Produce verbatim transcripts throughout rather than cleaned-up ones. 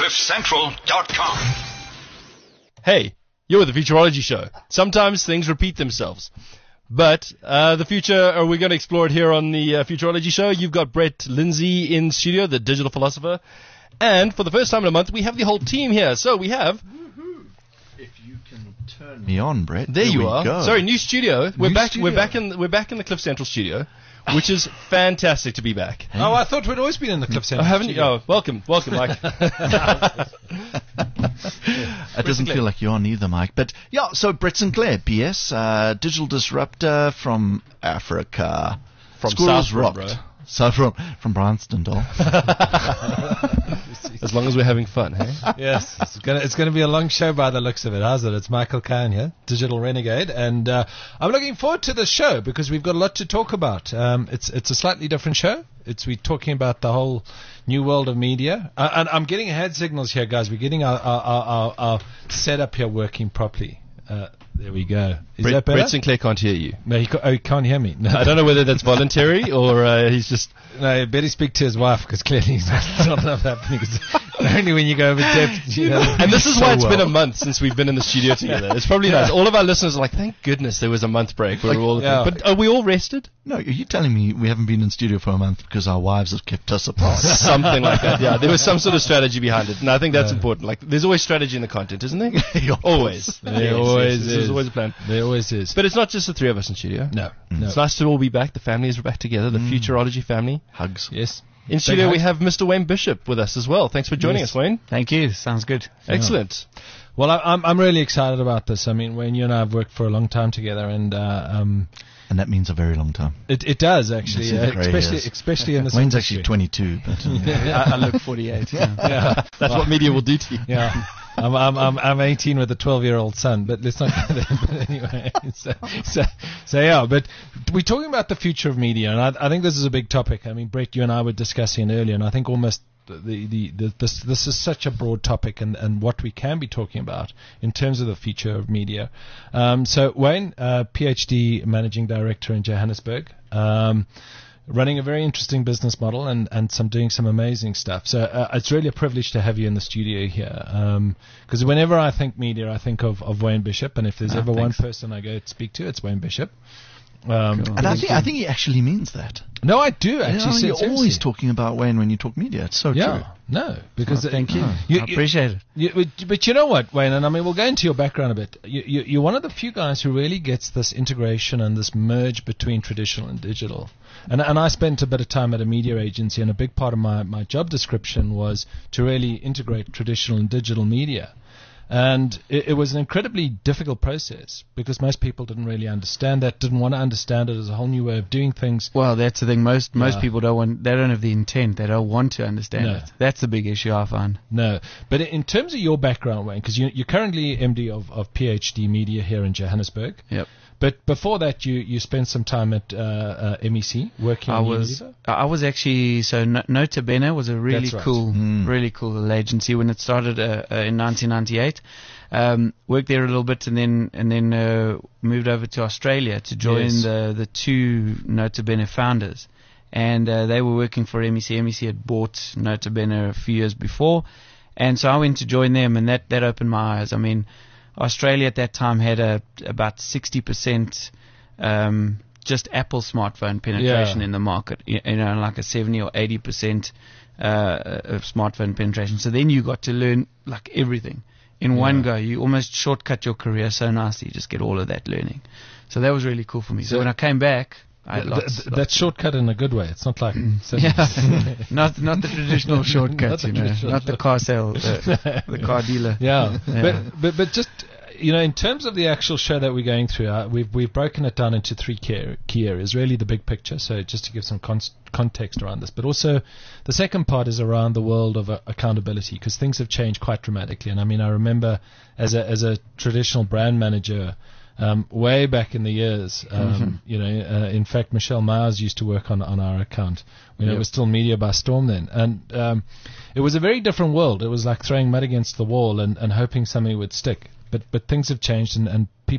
cliff central dot com. Hey, you're the Futurology Show. Sometimes things repeat themselves. But uh, the future, are we going to explore it here on the uh, Futurology Show? You've got Brett Lindsay in studio, the digital philosopher. And for the first time in a month, we have the whole team here. So we have... If you can turn me on, Brett. There, there you we are. Go. Sorry, new studio. We're new back. Studio. We're back in. We're back in the Cliff Central studio, which is fantastic to be back. Hey. Oh, I thought we'd always been in the Cliff Central. Oh, haven't studio. you? Oh, welcome, welcome, Mike. It doesn't feel like you're on either, Mike. But yeah, so Brett Sinclair, P S, uh, digital disruptor from Africa. From Schools South rocked. Bro. So from from Branston, As long as we're having fun, hey? Yes, it's gonna it's gonna be a long show by the looks of it, how's it? It's Michael Caine here, Digital Renegade, and uh, I'm looking forward to the show because we've got a lot to talk about. Um, it's it's a slightly different show. It's we're talking about the whole new world of media, uh, and I'm getting hand signals here, guys. We're getting our our, our, our, our setup here working properly. Uh, there we go. Is Brett, that better? Brett Sinclair can't hear you. No, he, ca- oh, he can't hear me. No. I don't know whether that's voluntary or uh, he's just... No, you better speak to his wife because clearly he's not enough happening. Only when you go over depth. You know, and this is so why it's well. been a month since we've been in the studio together. It's probably nice. All of our listeners are like, thank goodness there was a month break. Where Like, we're all yeah. But are we all rested? No, are you telling me we haven't been in studio for a month because our wives have kept us apart? Something like that. Yeah, there was some sort of strategy behind it, and I think that's Yeah. important. Like, there's always strategy in the content, isn't there? always. There Yes, always yes, is. There's always a plan. There always is. But it's not just the three of us in studio. No, no. It's nice to all be back. The family is back together. The Futurology family. Hugs. Yes. In studio, we hugs. have Mister Wayne Bishop with us as well. Thanks for joining Yes. us, Wayne. Thank you. Sounds good. Excellent. Well, I, I'm I'm really excited about this. I mean, Wayne, you and I have worked for a long time together, and uh, um, And that means a very long time. it it does actually, You see the uh, grey especially hairs. especially in this Wayne's industry. actually twenty-two, but uh, I, I look forty-eight. Yeah. Yeah, That's what media will do to you. yeah. I'm I'm I'm I'm eighteen with a twelve-year-old son, but let's not go there. But anyway, so, so so yeah. But we're talking about the future of media, and I, I think this is a big topic. I mean, Brett, you and I were discussing it earlier, and I think almost the the, the this this is such a broad topic, and, and what we can be talking about in terms of the future of media. Um, so Wayne, uh, PhD managing director in Johannesburg. Um, running a very interesting business model and, and some doing some amazing stuff. So uh, it's really a privilege to have you in the studio here. Because um, whenever I think media, I think of, of Wayne Bishop, and if there's Oh, ever thanks. one person I go to speak to, it's Wayne Bishop. Um, Cool. and I think I think he actually means that. No, I do You know, actually. you're seriously. always talking about Wayne when you talk media. It's so Yeah, true. no, because Oh, thank you. Oh, You- I you- appreciate it. You, but- but you know what, Wayne, and I mean, we'll go into your background a bit. You, you, you're one of the few guys who really gets this integration and this merge between traditional and digital. And, and I spent a bit of time at a media agency, and a big part of my, my job description was to really integrate traditional and digital media. And it, it was an incredibly difficult process because most people didn't really understand that, didn't want to understand it as a whole new way of doing things. Well, that's the thing. Most most Yeah. people don't want. They don't have the intent. They don't want to understand No. it. That's the big issue I find. No, but in terms of your background, Wayne, because you, you're currently M D of, of PhD Media here in Johannesburg. Yep. But before that, you, you spent some time at uh, uh, M E C working I on was Unilever? I was actually so no, Nota Bene was a really That's right. cool, Mm. really cool little agency when it started uh, uh, in nineteen ninety-eight. Um, worked there a little bit and then and then uh, moved over to Australia to join Yes. the the two Nota Bene founders, and uh, they were working for M E C. M E C had bought Nota Bene a few years before, and so I went to join them, and that that opened my eyes. I mean, Australia at that time had a about sixty percent um, just Apple smartphone penetration Yeah. in the market, you, you know, like a seventy or eighty percent uh, of smartphone penetration. So then you got to learn like everything in one Yeah. go. You almost shortcut your career so nicely. You just get all of that learning. So that was really cool for me. So, So- when I came back, I had Th- lots, th- lots that's shortcut in a good way. It's not like yeah, not not the traditional Not shortcuts, the you know, traditional not the car sale, the, the car dealer. yeah. Yeah. But, but but just you know, in terms of the actual show that we're going through, uh, we've we've broken it down into three key, key areas. Really, the big picture. So just to give some con- context around this, but also the second part is around the world of uh, accountability, because things have changed quite dramatically. And I mean, I remember as a as a traditional brand manager. Um, way back in the years, um, Mm-hmm. you know, uh, in fact, Michelle Myers used to work on, on our account when Yep. it was still Media by Storm then. And um, it was a very different world. It was like throwing mud against the wall and, and hoping something would stick. But but things have changed, and, and people have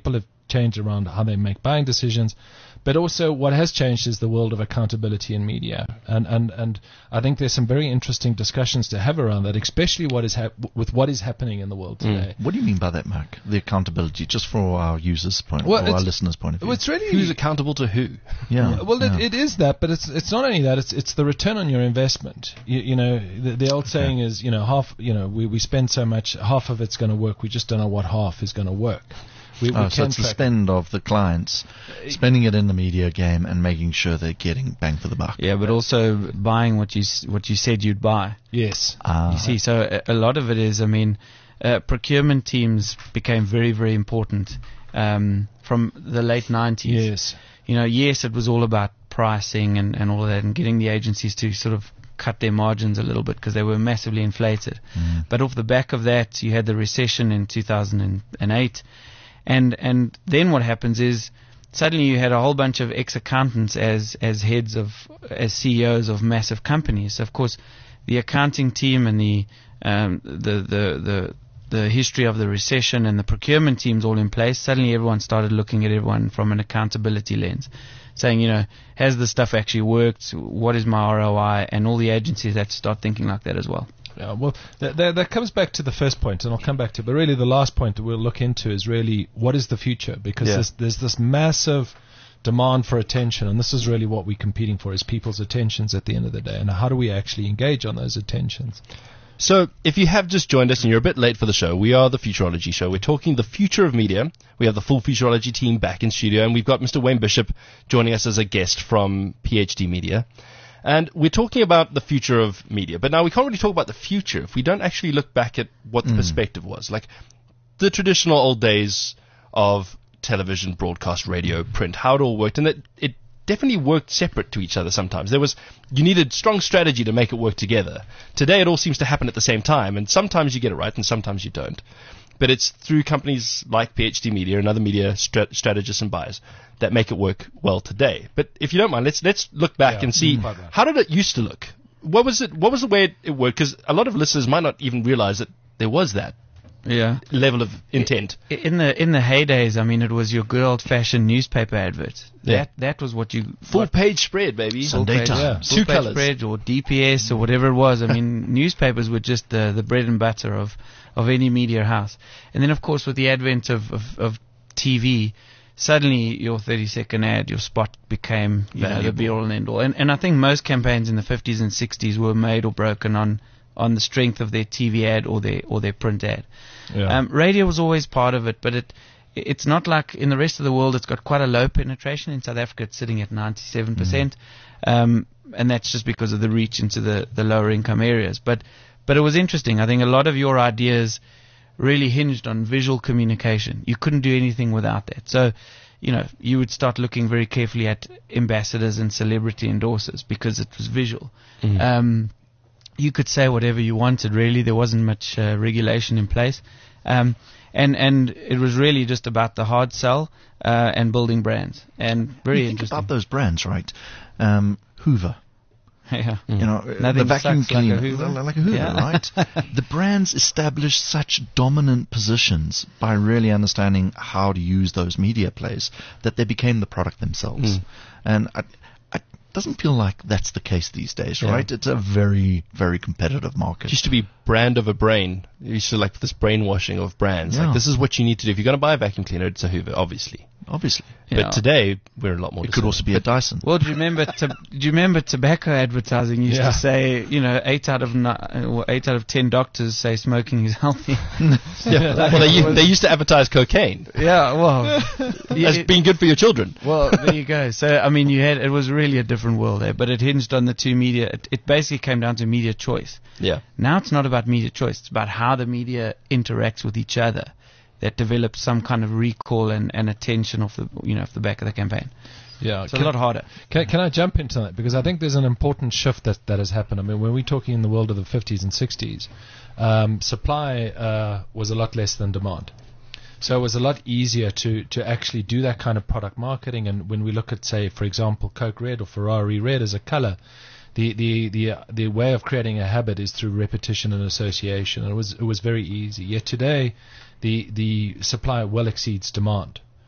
changed around how they make buying decisions. But also what has changed is the world of accountability in media. And, and, and I think there's some very interesting discussions to have around that, especially what is hap- with what is happening in the world today. Mm. What do you mean by that, Mark? The accountability, just for our users' point, well, or our listeners' point of view. Well, it's really who's accountable to who? Yeah. Well, yeah. It, it is that, but it's it's not only that. It's it's the return on your investment. You, you know, the, the old saying is, you know, half. You know, we, we spend so much, half of it's going to work. We just don't know what half is going to work. We, we oh, so it's the spend of the clients, spending it in the media game and making sure they're getting bang for the buck. Yeah, but also buying what you s- what you said you'd buy. Yes. Uh, You see, so a, a lot of it is, I mean, uh, procurement teams became very, very important um, from the late nineties. Yes. You know, yes, it was all about pricing and, and all of that and getting the agencies to sort of cut their margins a little bit because they were massively inflated. Mm. But off the back of that, you had the recession in two thousand eight. And and then what happens is suddenly you had a whole bunch of ex-accountants as as heads of as C E Os of massive companies. So of course, the accounting team and the um, the, the the the history of the recession and the procurement teams all in place. Suddenly everyone started looking at everyone from an accountability lens, saying, you know, has the stuff actually worked? What is my R O I? And all the agencies had to start thinking like that as well. Yeah, well, that, that, that comes back to the first point, and I'll come back to it. But really, the last point that we'll look into is really what is the future? Because Yeah. there's, there's this massive demand for attention, and this is really what we're competing for: is people's attentions at the end of the day, and how do we actually engage on those attentions? So, if you have just joined us and you're a bit late for the show, we are the Futurology Show. We're talking the future of media. We have the full Futurology team back in studio, and we've got Mister Wayne Bishop joining us as a guest from P H D Media. And we're talking about the future of media. But now we can't really talk about the future if we don't actually look back at what the Mm. perspective was. Like the traditional old days of television, broadcast, radio, print, how it all worked. And that it definitely worked separate to each other sometimes. There was, you needed strong strategy to make it work together. Today it all seems to happen at the same time. And sometimes you get it right and sometimes you don't. But it's through companies like P H D Media and other media strat- strategists and buyers that make it work well today. But if you don't mind, let's let's look back Yeah, and see quite right. how did it used to look. What was it? What was the way it, it worked? Because a lot of listeners might not even realize that there was that Yeah. level of intent. In the in the heydays, I mean, it was your good old-fashioned newspaper advert. Yeah. That that was what you Full what- page spread, baby. Sunday page, Times. yeah. full Two page colours. spread or D P S or whatever it was. I mean, newspapers were just the, the bread and butter of, of any media house. And then, of course, with the advent of, of, of T V, suddenly your thirty-second ad, your spot became you know, the Valuable. be-all and end-all. And, and I think most campaigns in the fifties and sixties were made or broken on, on the strength of their T V ad or their or their print ad. Yeah. Um, radio was always part of it, but it it's not like in the rest of the world. It's got quite a low penetration. In South Africa, it's sitting at ninety-seven percent, um, and that's just because of the reach into the, the lower income areas. But but it was interesting. I think a lot of your ideas really hinged on visual communication. You couldn't do anything without that. So, you know, you would start looking very carefully at ambassadors and celebrity endorsers because it was visual. Mhm. Um, you could say whatever you wanted, really. There wasn't much uh, regulation in place. Um, and, and it was really just about the hard sell uh, and building brands. And very you think interesting. about those brands, right? Um, Hoover. yeah. You know, Nothing the vacuum sucks like a cleaner, Hoover. like a Hoover, Yeah. right? The brands established such dominant positions by really understanding how to use those media plays that they became the product themselves. Mm. And I, I doesn't feel like that's the case these days, Yeah. right? It's a very, very competitive market. It used to be brand of a brain. It used to like this brainwashing of brands. Yeah. Like this is what you need to do. If you're going to buy a vacuum cleaner, it's a Hoover, obviously. Obviously. Yeah. But today we're a lot more. It could also be a Dyson. Well, do you remember? To, do you remember tobacco advertising used Yeah. to say, you know, eight out of ni- or eight out of ten doctors say smoking is healthy. Yeah. Well, they, u- they used to advertise cocaine Yeah, well, yeah, as it- being good for your children. well, there you go. So, I mean, you had it was really a different world there, but it hinged on the two media. It, it basically came down to media choice. Yeah. Now it's not about media choice; it's about how the media interacts with each other that develops some kind of recall and, and attention off the you know off the back of the campaign. Yeah. It's a Can- lot harder. Can, can I jump into that? Because I think there's an important shift that, that has happened. I mean, when we're talking in the world of the fifties and sixties, um, supply uh, was a lot less than demand. So it was a lot easier to, to actually do that kind of product marketing. And when we look at, say, for example, Coke Red or Ferrari Red as a color, the the the uh, the way of creating a habit is through repetition and association. And it was it was very easy. Yet today, the the supply well exceeds demand.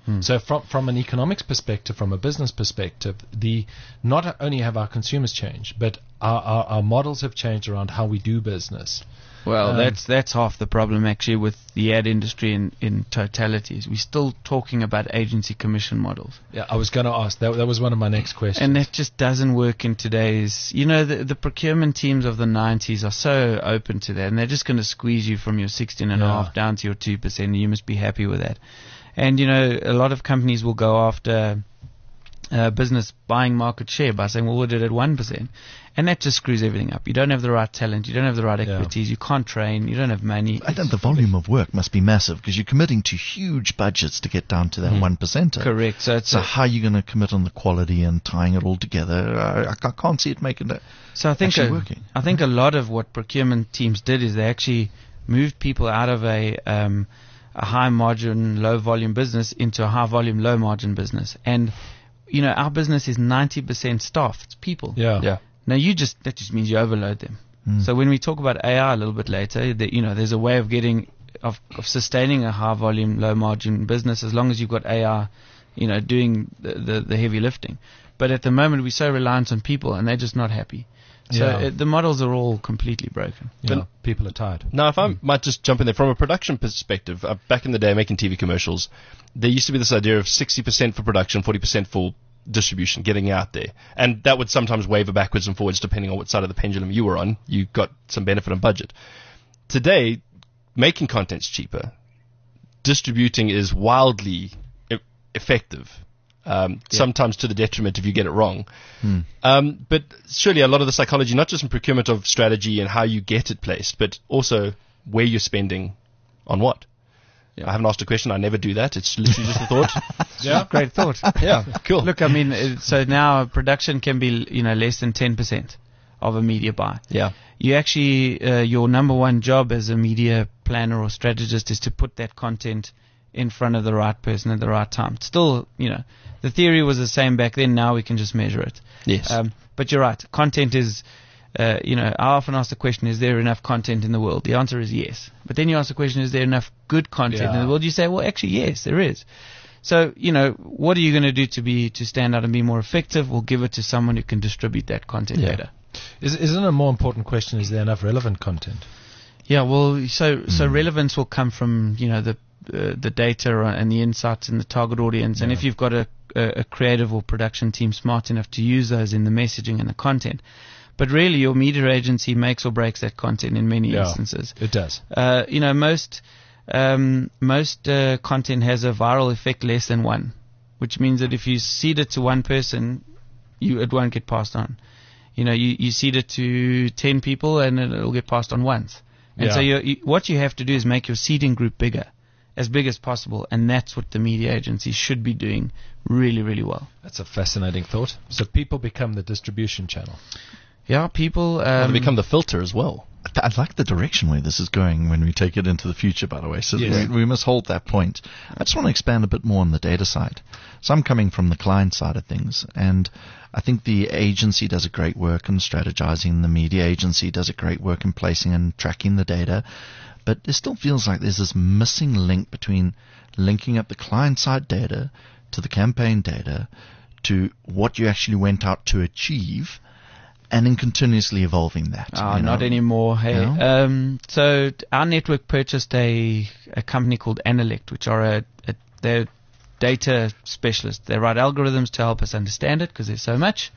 So from from an economics perspective, from a business perspective, the not only have our consumers changed, but our, our, our models have changed around how we do business. Well, Um, that's that's half the problem actually with the ad industry in, in totality. Is we're still talking about agency commission models. Yeah, I was going to ask. That, that was one of my next questions. And that just doesn't work in today's, you know, the, the procurement teams of the nineties are so open to that, and they're just going to squeeze you from your sixteen and a half Yeah. down to your two percent, and you must be happy with that. And, you know, a lot of companies will go after uh, business buying market share by saying, well, we'll do it at one percent. And that just screws everything up. You don't have the right talent, you don't have the right Yeah. expertise, you can't train, you don't have money. I think the volume of work must be massive because you're committing to huge budgets to get down to that Mm. one percenter. Correct. So it's So a- how are you going to commit on the quality and tying it all together? I, I can't see it making it So I think actually a, working. I think a lot of what procurement teams did is they actually moved people out of a um, a high margin, low volume business into a high volume, low margin business. And you know, our business is ninety percent staff. It's people. yeah. Yeah. Now you just that just means you overload them. Mm. So when we talk about A I a little bit later, that you know, there's a way of getting of, of sustaining a high volume, low margin business as long as you've got A I, you know, doing the, the, the heavy lifting. But at the moment we're so reliant on people, and they're just not happy. So Yeah. it, the models are all completely broken. Yeah, people are tired. Now, if I might just jump in there from a production perspective, uh, back in the day making T V commercials, there used to be this idea of sixty percent for production, forty percent for distribution, getting out there. And that would sometimes waver backwards and forwards depending on what side of the pendulum you were on. You got some benefit on budget. Today, making content's cheaper. Distributing is wildly e- effective. Um, Sometimes to the detriment if you get it wrong. Hmm. Um, but surely a lot of the psychology, not just in procurement of strategy and how you get it placed, but also where you're spending on what. I haven't asked a question. I never do that. It's literally just a thought. Yeah. Great thought. Yeah, cool. Look, I mean, uh, so now production can be, you know, less than ten percent of a media buy. Yeah. You actually, uh, your number one job as a media planner or strategist is to put that content in front of the right person at the right time. Still, you know, the theory was the same back then. Now we can just measure it. Yes. Um, but you're right. Content is, uh, you know, I often ask the question, is there enough content in the world? The answer is yes. But then you ask the question, is there enough good content Yeah. in the world? You say, well, actually, yes, there is. So, you know, what are you going to do to be to stand out and be more effective? We'll give it to someone who can distribute that content Yeah. better. Is, isn't a more important question, is there enough relevant content? Yeah, well, so so relevance will come from, you know, the uh, the data and the insights and the target audience. And Yeah. if you've got a, a, a creative or production team smart enough to use those in the messaging and the content. But really, your media agency makes or breaks that content in many Yeah. instances. It does. Uh, you know, most um, most uh, content has a viral effect less than one, which means that if you seed it to one person, you it won't get passed on. You know, you, you seed it to ten people and it'll get passed on once. And Yeah. so you, you, what you have to do is make your seeding group bigger, as big as possible, and that's what the media agency should be doing really, really well. That's a fascinating thought. So people become the distribution channel. Yeah, people... Well, Um, they become the filter as well. I like the direction where this is going when we take it into the future, by the way. So Yes. we, we must hold that point. I just want to expand a bit more on the data side. So I'm coming from the client side of things, and I think the agency does a great work in strategizing. The media agency does a great work in placing and tracking the data. But it still feels like there's this missing link between linking up the client side data to the campaign data to what you actually went out to achieve, and in continuously evolving that. Ah, you know. not anymore. Hey, No? um, so t- our network purchased a a company called Analect, which are a, a they're data specialists. They write algorithms to help us understand it because there's so much.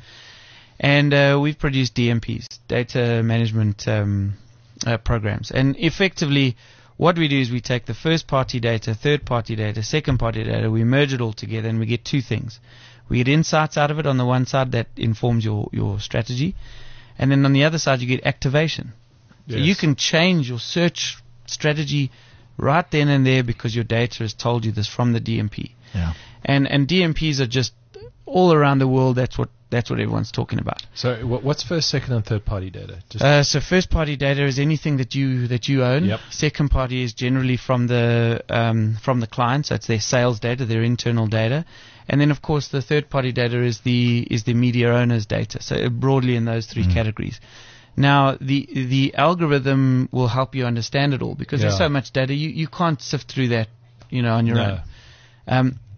And uh, we've produced D M Ps, data management um, uh, programs. And effectively, what we do is we take the first party data, third party data, second party data, we merge it all together, and we get two things. We get insights out of it on the one side that informs your, your strategy. And then on the other side, you get activation. So Yes. you can change your search strategy right then and there because your data has told you this from the D M P. Yeah. And and D M Ps are just all around the world. That's what that's what everyone's talking about. So wha- what's first, second, and third party data? Just Uh, so first party data is anything that you that you own. Yep. Second party is generally from the um, from the client, so it's their sales data, their internal data, and then of course the third party data is the is the media owner's data. So broadly in those three Mm. categories. Now the the algorithm will help you understand it all because there's Yeah. so much data you you can't sift through that, you know, on your No. own. Um,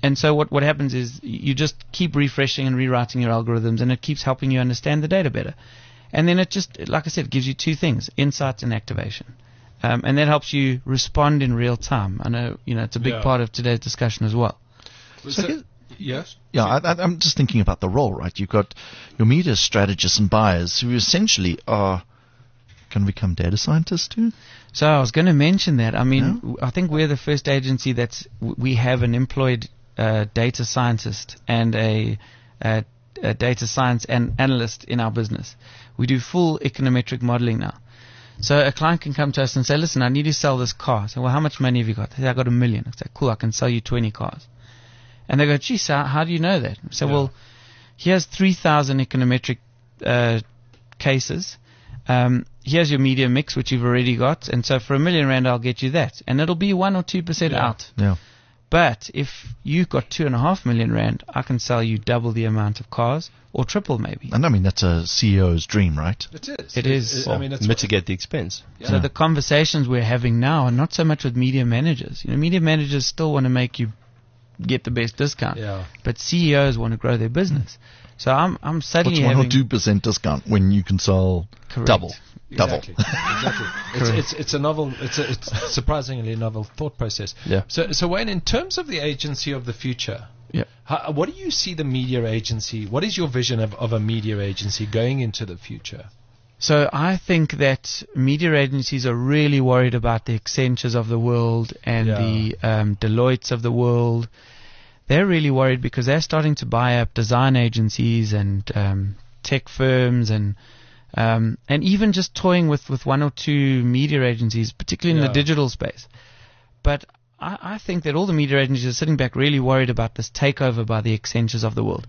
and so what, what happens is you just keep refreshing and rewriting your algorithms, and it keeps helping you understand the data better. And then it just, like I said, gives you two things, insights and activation. Um, and that helps you respond in real time. I know, you know, it's a big Yeah. part of today's discussion as well. So, here- yes. Yeah, I, I, I'm just thinking about the role, right? You've got your media strategists and buyers who essentially are can become data scientists too. So I was going to mention that. I mean, Yeah. w- I think we're the first agency that's w- we have an employed uh, data scientist and a, a, a data science an analyst in our business. We do full econometric modeling now. So a client can come to us and say, "Listen, I need to sell this car." So, well, how much money have you got? They say, "I got a million." I say, "Cool, I can sell you twenty cars." And they go, "Geez, how, how do you know that?" I say, Yeah. "Well, here's three thousand econometric uh, cases. Um, here's your media mix, which you've already got. And so for a million rand, I'll get you that. And it'll be one or two percent Yeah. out. Yeah. But if you've got two and a half million rand, I can sell you double the amount of cars, or triple maybe." And I mean, that's a C E O's dream, right? It is. It is. I mean, it's mitigate the expense. So the conversations we're having now are not so much with media managers. You know, media managers still want to make you get the best discount, Yeah. but C E Os want to grow their business. So I'm I'm What's suddenly one or having two percent discount when you can sell correct. double? Double. Exactly. exactly. It's, it's it's a novel. It's a it's surprisingly novel thought process. Yeah. So, so Wayne, in terms of the agency of the future, Yeah. how, what do you see the media agency? What is your vision of, of a media agency going into the future? So I think that media agencies are really worried about the Accentures of the world and Yeah. the um, Deloittes of the world. They're really worried because they're starting to buy up design agencies and um, tech firms and um, and even just toying with, with one or two media agencies, particularly in Yeah. the digital space. But I, I think that all the media agencies are sitting back really worried about this takeover by the Accentures of the world.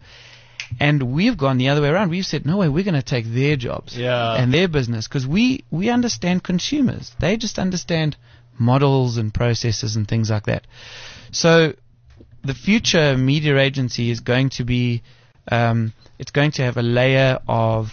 And we've gone the other way around. We've said, no way, we're going to take their jobs Yeah. and their business because we, we understand consumers. They just understand models and processes and things like that. So the future media agency is going to be, um, it's going to have a layer of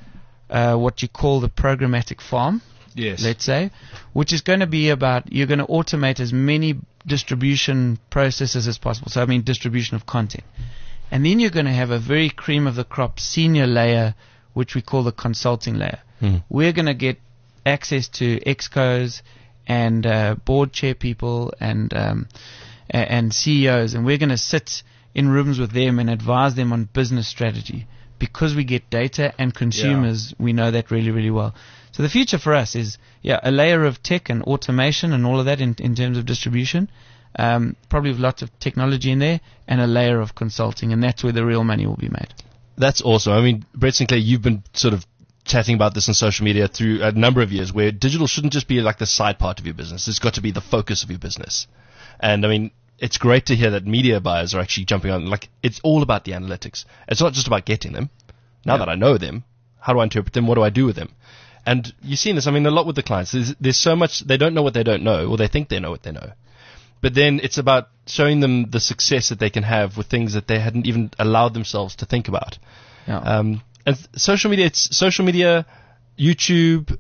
uh, what you call the programmatic farm, Yes. let's say, which is going to be about you're going to automate as many distribution processes as possible. So I mean distribution of content. And then you're going to have a very cream of the crop senior layer, which we call the consulting layer. Hmm. We're going to get access to excos and uh, board chair people and um, a- and C E Os, and we're going to sit in rooms with them and advise them on business strategy because we get data and consumers. We know that really, really well. So the future for us is yeah a layer of tech and automation and all of that in, in terms of distribution. Um, probably with lots of technology in there, and a layer of consulting, and that's where the real money will be made. That's awesome. I mean, Brett Sinclair, you've been sort of chatting about this on social media through a number of years, where digital shouldn't just be like the side part of your business. It's got to be the focus of your business. And I mean, it's great to hear that media buyers are actually jumping on. Like, it's all about the analytics. It's not just about getting them. Now that I know them, how do I interpret them? What do I do with them? And you've seen this, I mean, a lot with the clients. There's, there's so much, they don't know what they don't know, or they think they know what they know. But then it's about showing them the success that they can have with things that they hadn't even allowed themselves to think about. Yeah. Um, and social media, it's social media, YouTube,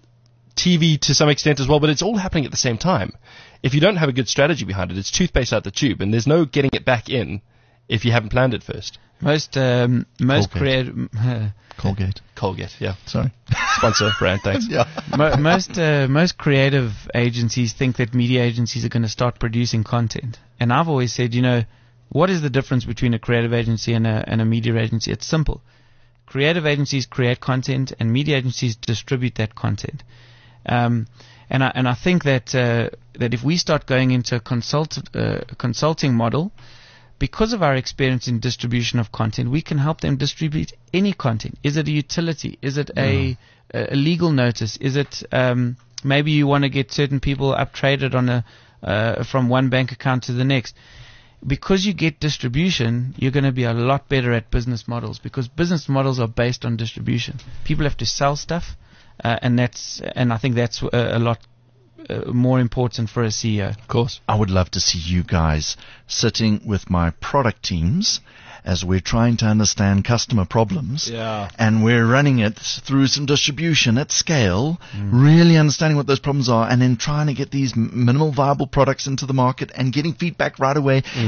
T V to some extent as well, but it's all happening at the same time. If you don't have a good strategy behind it, it's toothpaste out the tube, and there's no getting it back in if you haven't planned it first. Most um, most Colgate. creative Colgate. Colgate, yeah. Sorry. Sponsor, brand, thanks. Yeah. Mo- most uh, most creative agencies think that media agencies are going to start producing content, and I've always said, you know, what is the difference between a creative agency and a and a media agency? It's simple. Creative agencies create content, and media agencies distribute that content. Um, and I and I think that uh, that if we start going into a consult uh, consulting model, because of our experience in distribution of content, we can help them distribute any content. Is it a utility? Is it a, a legal notice? Is it um, maybe you want to get certain people up traded on a uh, from one bank account to the next? Because you get distribution, you're going to be a lot better at business models because business models are based on distribution. People have to sell stuff, uh, and that's and I think that's a, a lot uh, more important for a C E O. Of course. I would love to see you guys sitting with my product teams as we're trying to understand customer problems. Yeah. And we're running it through some distribution at scale, really understanding what those problems are, and then trying to get these m- minimal viable products into the market and getting feedback right away and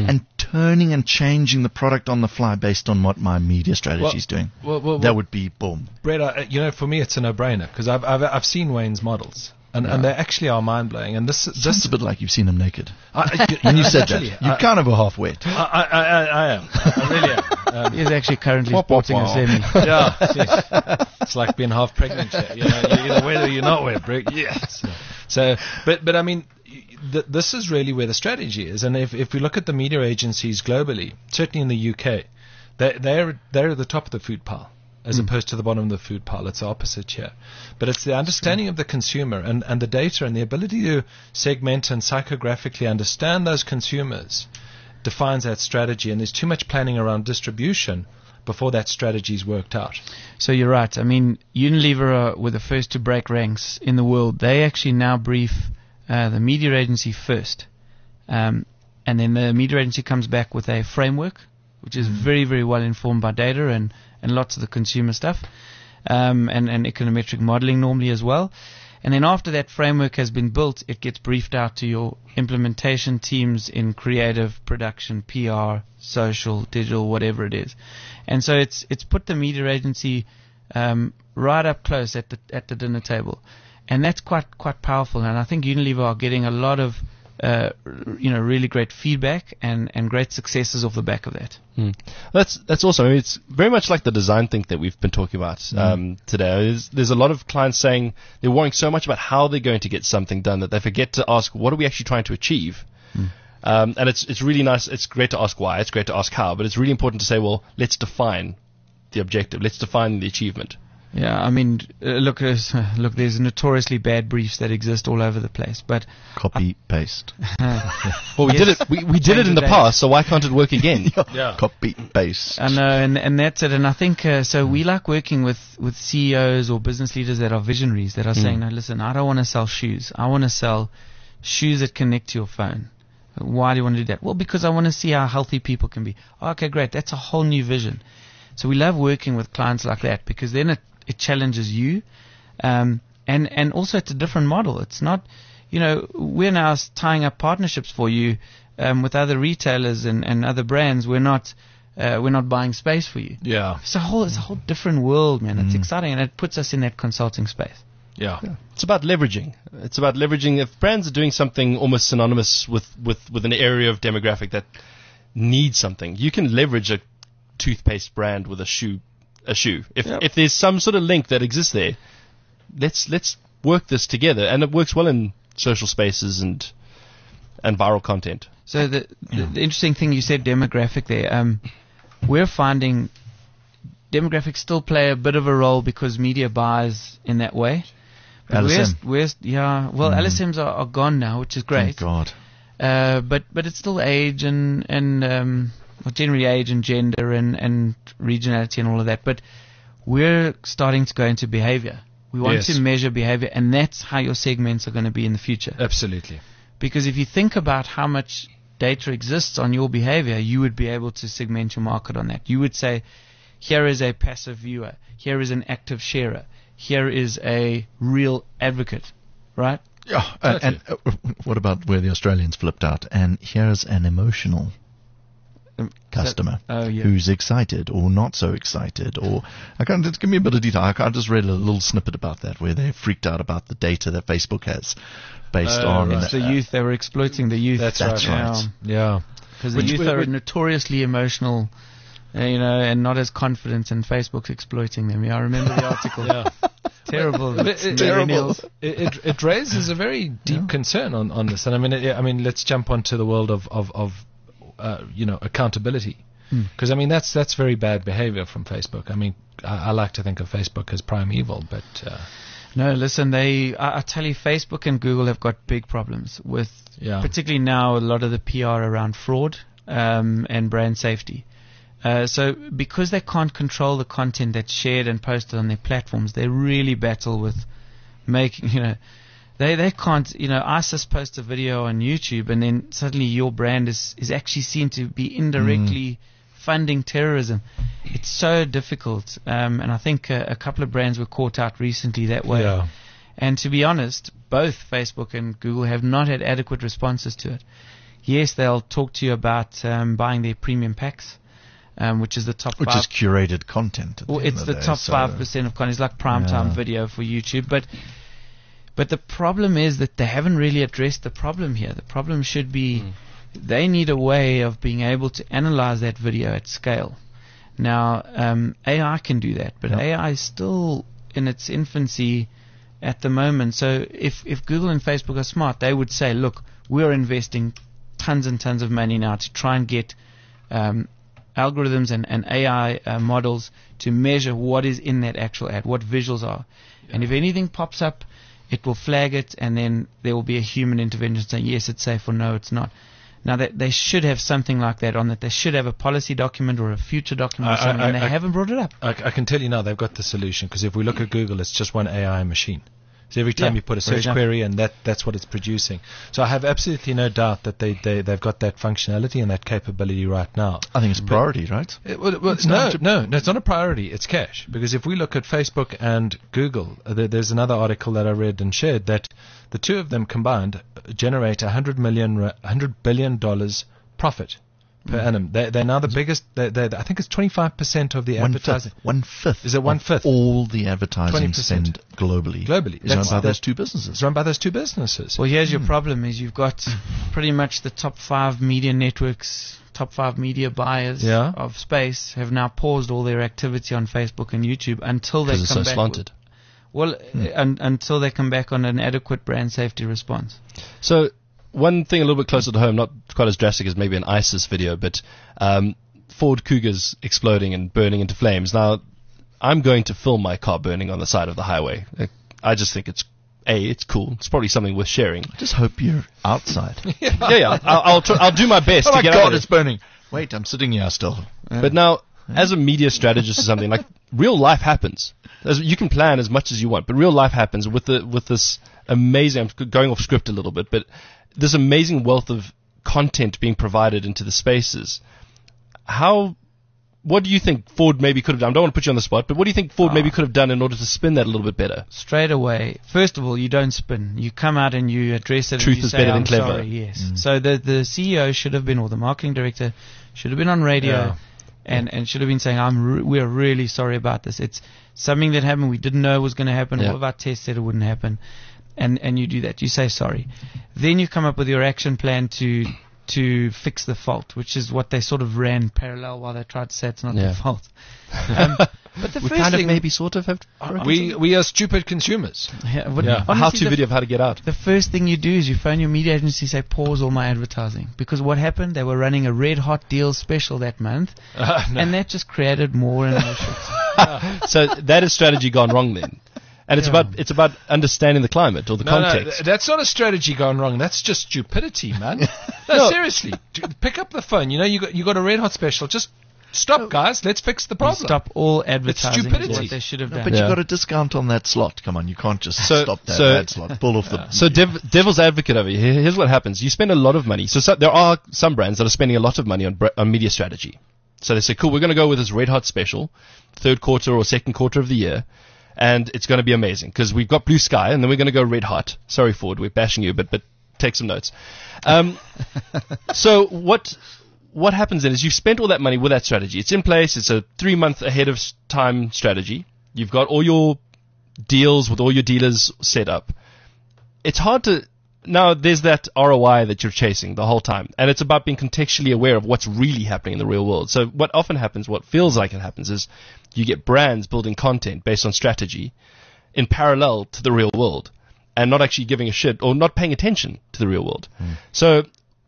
turning and changing the product on the fly based on what my media strategy Well- is doing. Well, well, That well, would be boom. Brett, I, you know, for me, it's a no-brainer because I've, I've I've seen Wayne's models, and, and they actually are mind-blowing. And this Sounds this a bit like you've seen him naked. I, I, When you said that, literally, you I, kind of were half wet. I, I, I, I am. I really am. Um, He's actually currently Wah, wah, sporting a wah. semi. yeah, jeez. It's like being half pregnant. Here. You know, you're either wet or you're not wet, Brett. Yes. So, but but I mean, th- this is really where the strategy is. And if if we look at the media agencies globally, certainly in the U K, they they're they're at the top of the food pile as Mm. opposed to the bottom of the food pile. It's the opposite here. But it's the understanding of the consumer and, and the data and the ability to segment and psychographically understand those consumers defines that strategy. And there's too much planning around distribution before that strategy's worked out. So you're right. I mean, Unilever uh, were the first to break ranks in the world. They actually now brief uh, the media agency first. Um, and then the media agency comes back with a framework, which is very, very well informed by data and, and lots of the consumer stuff, um, and, and econometric modeling normally as well. And then after that framework has been built, it gets briefed out to your implementation teams in creative, production, P R, social, digital, whatever it is. And so it's it's put the media agency um, right up close at the at the dinner table, and that's quite quite powerful. And I think Unilever are getting a lot of uh, you know really great feedback and, and great successes off the back of that. Hmm. That's that's also. I mean, it's very much like the design think that we've been talking about um, today. There's, there's a lot of clients saying they're worrying so much about how they're going to get something done that they forget to ask what are we actually trying to achieve. Um, and it's it's really nice. It's great to ask why. It's great to ask how. But it's really important to say, well, let's define the objective. Let's define the achievement. Yeah, I mean, uh, look, there's, uh, look, there's notoriously bad briefs that exist all over the place, but Copy, paste. Well, we Yes. did it. We, we did it in the Change the past. So why can't it work again? Yeah. Copy, paste. I know, and and that's it. And I think uh, so. We like working with with C E Os or business leaders that are visionaries that are saying, "No, listen, I don't want to sell shoes. I want to sell shoes that connect to your phone." Why do you want to do that? Well, because I want to see how healthy people can be. Okay, great. That's a whole new vision. So we love working with clients like that because then it, it challenges you, um, and and also it's a different model. It's not, you know, we're now s- tying up partnerships for you um, with other retailers and, and other brands. We're not uh, we're not buying space for you. Yeah. It's a whole it's a whole different world, man. It's exciting, and it puts us in that consulting space. Yeah. It's about leveraging. It's about leveraging. If brands are doing something almost synonymous with, with, with an area of demographic that needs something, you can leverage a toothpaste brand with a shoe. A shoe. If Yep. if there's some sort of link that exists there, let's let's work this together, and it works well in social spaces and and viral content. So the, the, the interesting thing you said, demographic there. Um, we're finding demographics still play a bit of a role because media buys in that way. But L S M. We're, we're, yeah, well, Mm. L S Ms are, are gone now, which is great. Thank God. Uh, but but it's still age and and um, well, generally age and gender and and regionality and all of that. But we're starting to go into behavior. We want Yes. to measure behavior, and that's how your segments are going to be in the future. Absolutely. Because if you think about how much data exists on your behavior, you would be able to segment your market on that. You would say, here is a passive viewer, here is an active sharer, here is a real advocate, right? Yeah, uh, and uh, what about where the Australians flipped out? And here's an emotional Um, customer so- oh, yeah. who's excited or not so excited, or I can't just give me a bit of detail. I, I just read a little snippet about that where they freaked out about the data that Facebook has based Oh, on. right. It's the uh, youth, they were exploiting the youth. That's, That's right. right. Yeah. Because the Which youth we- are we- notoriously emotional, uh, you know, and not as confident, and Facebook's exploiting them. Yeah, I remember the article. Yeah. Terrible. But It's it, millennials. it, it, it raises a very deep concern on, on this, and I mean, it, I mean, let's jump onto the world of of, of uh, you know accountability, because I mean that's that's very bad behavior from Facebook. I mean, I, I like to think of Facebook as prime evil, but uh, No, listen, they, I, I tell you, Facebook and Google have got big problems with, Yeah. particularly now, a lot of the P R around fraud um, and brand safety. Uh, so because they can't control the content that's shared and posted on their platforms, they really battle with making, you know, they, they can't, you know, ISIS posts a video on YouTube and then suddenly your brand is, is actually seen to be indirectly funding terrorism. It's so difficult. Um, and I think uh, a couple of brands were caught out recently that way. yeah, And to be honest, both Facebook and Google have not had adequate responses to it. yes, they'll talk to you about um, buying their premium packs, um, which is the top Which five. is curated content. At Well, the end it's of the day, top so- five percent of content. It's like primetime Yeah. video for YouTube, but but the problem is that they haven't really addressed the problem here. The problem should be Mm. they need a way of being able to analyze that video at scale. Now, um, A I can do that, but Yep. A I is still in its infancy at the moment. So if if Google and Facebook are smart, they would say, look, we're investing tons and tons of money now to try and get um, algorithms and, and A I uh, models to measure what is in that actual ad, what visuals are. And if anything pops up, it will flag it, and then there will be a human intervention saying, yes, it's safe, or no, it's not. Now, that they should have something like that on that. They should have a policy document or a future document or I- I- something, and I- they I- haven't brought it up. I, I can tell you now they've got the solution, because if we look at Google, it's just one A I machine. So every time Yeah, you put a for search example. query, and that that's what it's producing. So I have absolutely no doubt that they, they, they've got that functionality and that capability right now. I think it's a priority, right? It, well, well, It's no, not no, no, it's not a priority. It's cash. Because if we look at Facebook and Google, uh, there, there's another article that I read and shared that the two of them combined uh, generate a hundred million, one hundred billion dollars profit per annum. They, they're now the biggest. They, they, I think it's twenty-five percent of the One advertising fifth. One fifth. Is it one of fifth? all the advertising twenty percent. spend globally? globally. Is run That's- by that- those two businesses. It's run by those two businesses. Well, here's your problem: is you've got pretty much the top five media networks, top five media buyers Yeah. of space have now paused all their activity on Facebook and YouTube until they Because it's come so back. slanted. Well, uh, un, until they come back on an adequate brand safety response. So one thing a little bit closer to home, not quite as drastic as maybe an ISIS video, but um, Ford Cougars exploding and burning into flames. Now, I'm going to film my car burning on the side of the highway. Uh, I just think it's, A, it's cool. It's probably something worth sharing. I just hope you're outside. yeah, yeah. I'll, I'll, tr- I'll do my best Oh to my get God, out of it's it. burning. Wait, I'm sitting here still. But now, as a media strategist or something, like, real life happens. As, you can plan as much as you want, but real life happens with the with this amazing, I'm going off script a little bit, but this amazing wealth of content being provided into the spaces. How, what do you think Ford maybe could have done? I don't want to put you on the spot, but what do you think Ford maybe could have done in order to spin that a little bit better? Straight away, first of all, you don't spin. You come out and you address it. Truth and you is say, better than I'm clever. Sorry, yes. So the the C E O should have been, or the marketing director should have been on radio, Yeah. and and should have been saying, "I'm re- we're really sorry about this. It's something that happened. We didn't know it was going to happen. Yeah. All of our tests said it wouldn't happen." And and you do that. You say sorry. Then you come up with your action plan to to fix the fault, which is what they sort of ran parallel while they tried to say it's not Yeah. their fault. Um, but the We first kind of thing, maybe sort of have We we are stupid consumers. yeah, what- Yeah. a honestly, how-to the video of how to get out. The first thing you do is you phone your media agency, say pause all my advertising, because what happened? They were running a red hot deal special that month, Uh, no. and that just created more and more shit. So that is strategy gone wrong then. And it's Yeah. about it's about understanding the climate or the No, no, context. th- that's not a strategy gone wrong. That's just stupidity, man. No, No. seriously. D- Pick up the phone. You know, you got you got a red hot special. Just stop, guys. Let's fix the problem. Stop all advertising. Is stupidity. what they should have No, done. but Yeah. you got a discount on that slot. Come on, you can't just So- stop that so- ad slot. Pull off the. So dev- devil's advocate over here. Here's what happens: you spend a lot of money. So, so there are some brands that are spending a lot of money on bre- on media strategy. So they say, "Cool, we're going to go with this red hot special, third quarter or second quarter of the year, and it's going to be amazing because we've got blue sky, and then we're going to go red hot." Sorry, Ford, we're bashing you, but but take some notes. Um, so what what happens then is you've spent all that money with that strategy. It's in place. It's a three month ahead of s- time strategy. You've got all your deals with all your dealers set up. It's hard to now. There's that R O I that you're chasing the whole time, and it's about being contextually aware of what's really happening in the real world. So what often happens, what feels like it happens, is you get brands building content based on strategy in parallel to the real world, and not actually giving a shit or not paying attention to the real world. So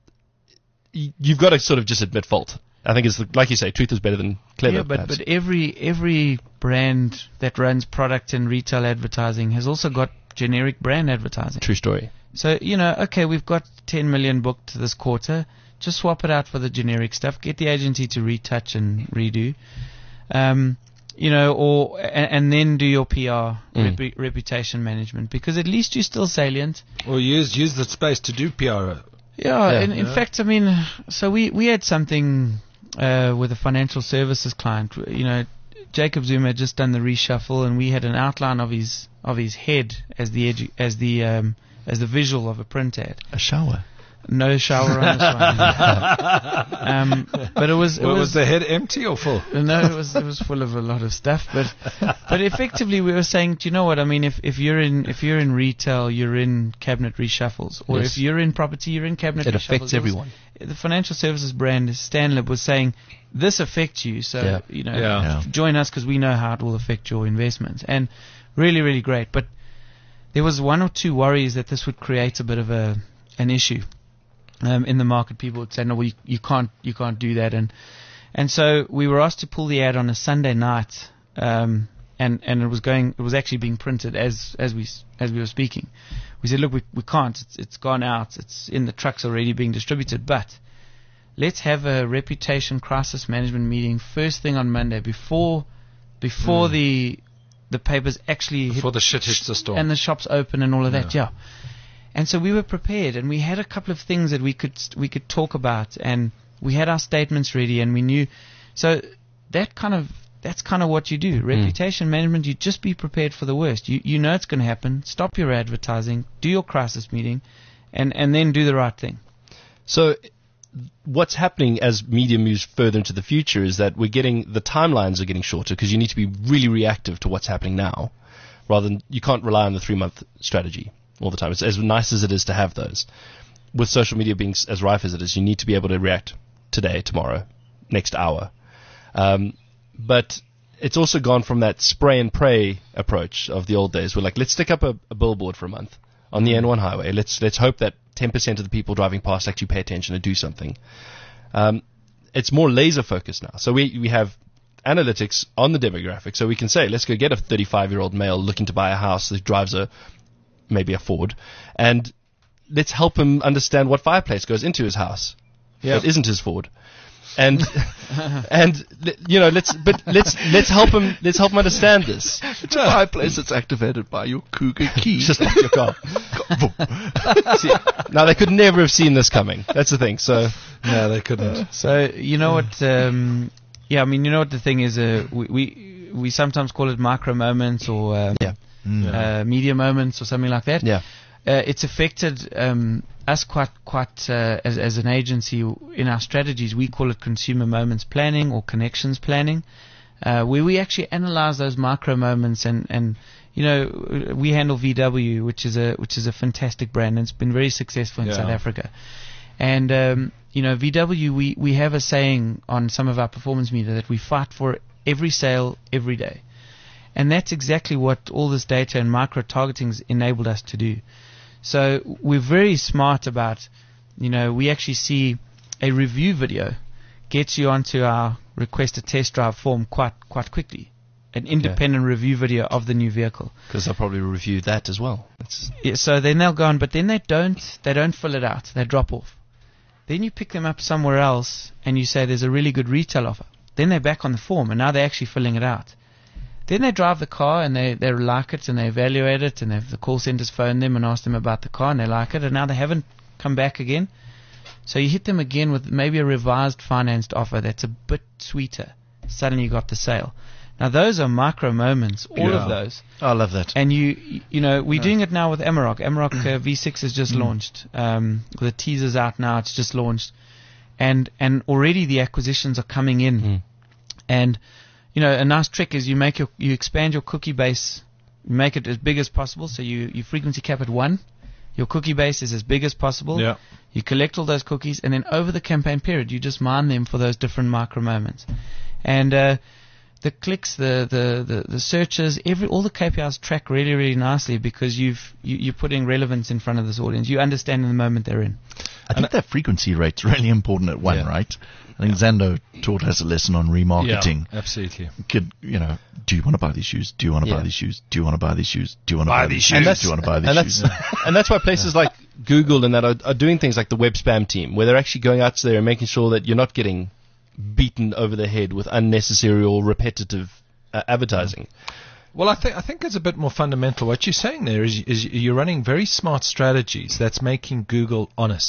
y- you've got to sort of just admit fault. I think it's the, like you say, truth is better than clever. Yeah, but, perhaps. but every every brand that runs product and retail advertising has also got generic brand advertising. True story. So, you know, okay, we've got ten million booked this quarter. Just swap it out for the generic stuff. Get the agency to retouch and redo. Um, you know, or and, and then do your P R, Mm. repu- reputation management, because at least you're still salient. Or use use the space to do P R. Yeah, Yeah. in, in Yeah. fact, I mean, so we, we had something uh, with a financial services client. You know, Jacob Zuma had just done the reshuffle, and we had an outline of his of his head as the edu- as the um, as the visual of a print ad. a shower. No shower on this one. um, but it was. It Well, was, was the head empty or full? No, it was it was full of a lot of stuff. But but effectively, we were saying, do you know what I mean? If if you're in if you're in retail, you're in cabinet reshuffles, or Yes. if you're in property, you're in cabinet It reshuffles. affects everyone. The financial services brand Stanlib was saying this affects you, so Yeah. you know Yeah. Yeah. join us because we know how it will affect your investments, and really really great. But there was one or two worries that this would create a bit of a an issue um, in the market. People would say, no, well, you, you can't you can't do that, and and so we were asked to pull the ad on a Sunday night, um, and and it was going it was actually being printed as as we s- as we were speaking. We said, look, we we can't. It's, it's gone out. It's in the trucks already being distributed. But let's have a reputation crisis management meeting first thing on Monday before before Mm. the the papers actually hit Before the shit hits the store. and the shops open and all of that. Yeah. Yeah. And so we were prepared, and we had a couple of things that we could we could talk about, and we had our statements ready, and we knew. So that kind of that's kind of what you do. Reputation management. You just be prepared for the worst. You you know it's going to happen. Stop your advertising. Do your crisis meeting, and and then do the right thing. So what's happening as media moves further into the future is that we're getting the timelines are getting shorter because you need to be really reactive to what's happening now, rather than you can't rely on the three month strategy all the time. It's as nice as it is to have those. With social media being s- as rife as it is, you need to be able to react today, tomorrow, next hour. Um, but it's also gone from that spray and pray approach of the old days. We're like, let's stick up a, a billboard for a month on the N one highway. Let's let's hope that ten percent of the people driving past actually pay attention and do something. Um, it's more laser focused now. So we we have analytics on the demographic, so we can say, let's go get a thirty-five year old male looking to buy a house that drives a maybe a Ford, and let's help him understand what fireplace goes into his house. Yeah. That isn't his Ford. And and you know let's but let's let's help him let's help him understand this. It's a fireplace that's activated by your Cougar key. Just like your car. See, now they could never have seen this coming. That's the thing. So No, they couldn't. So you know what? Um, yeah, I mean, you know what the thing is. Uh, we, we we sometimes call it micro moments or um, Yeah. Mm. uh, media moments or something like that. yeah, Uh, it's affected um, us quite quite uh, as as an agency in our strategies. We call it consumer moments planning or connections planning, uh, where we actually analyze those micro moments and and you know we handle V W, which is a which is a fantastic brand and it's been very successful in Yeah. South Africa. And um, you know V W, we we have a saying on some of our performance media that we fight for every sale every day, and that's exactly what all this data and micro targeting's enabled us to do. So we're very smart about, you know, we actually see a review video gets you onto our request a test drive form quite quite quickly. An independent review video of the new vehicle. because they'll probably review that as well. It's, Yeah, so then they'll go on, but then they don't they don't fill it out. They drop off. Then you pick them up somewhere else and you say there's a really good retail offer. Then they're back on the form and now they're actually filling it out. Then they drive the car and they, they like it and they evaluate it and they've, the call centers phone them and ask them about the car and they like it and now they haven't come back again. So you hit them again with maybe a revised financed offer that's a bit sweeter. Suddenly you got the sale. Now those are micro moments, all Yeah. of those. I love that. And you, you know, we're doing it now with Amarok. Amarok uh, V six has just launched. Um, the teaser's out now. It's just launched, and and already the acquisitions are coming in. Mm. And you know, a nice trick is you make your you expand your cookie base, you make it as big as possible. So you you frequency cap at one. Your cookie base is as big as possible. Yeah. You collect all those cookies, and then over the campaign period, you just mine them for those different micro moments. And uh, the clicks, the, the, the, the searches, every all the K P Is track really, really nicely because you've you, you're putting relevance in front of this audience. You understand in the moment they're in. I think that frequency rate's really important at one, Yeah. right? I think Zando taught us a lesson on remarketing. Yeah, absolutely. Kid, you know, do you want to buy these shoes? Do you want to Yeah. buy these shoes? Do you want to buy these shoes? Do you want to buy, these shoes? And Do that's, you want to buy these and shoes? that's, and that's why places like Google and that are, are doing things like the web spam team, where they're actually going out there and making sure that you're not getting beaten over the head with unnecessary or repetitive uh, advertising. Well, I think I think it's a bit more fundamental. What you're saying there is is you're running very smart strategies that's making Google honest.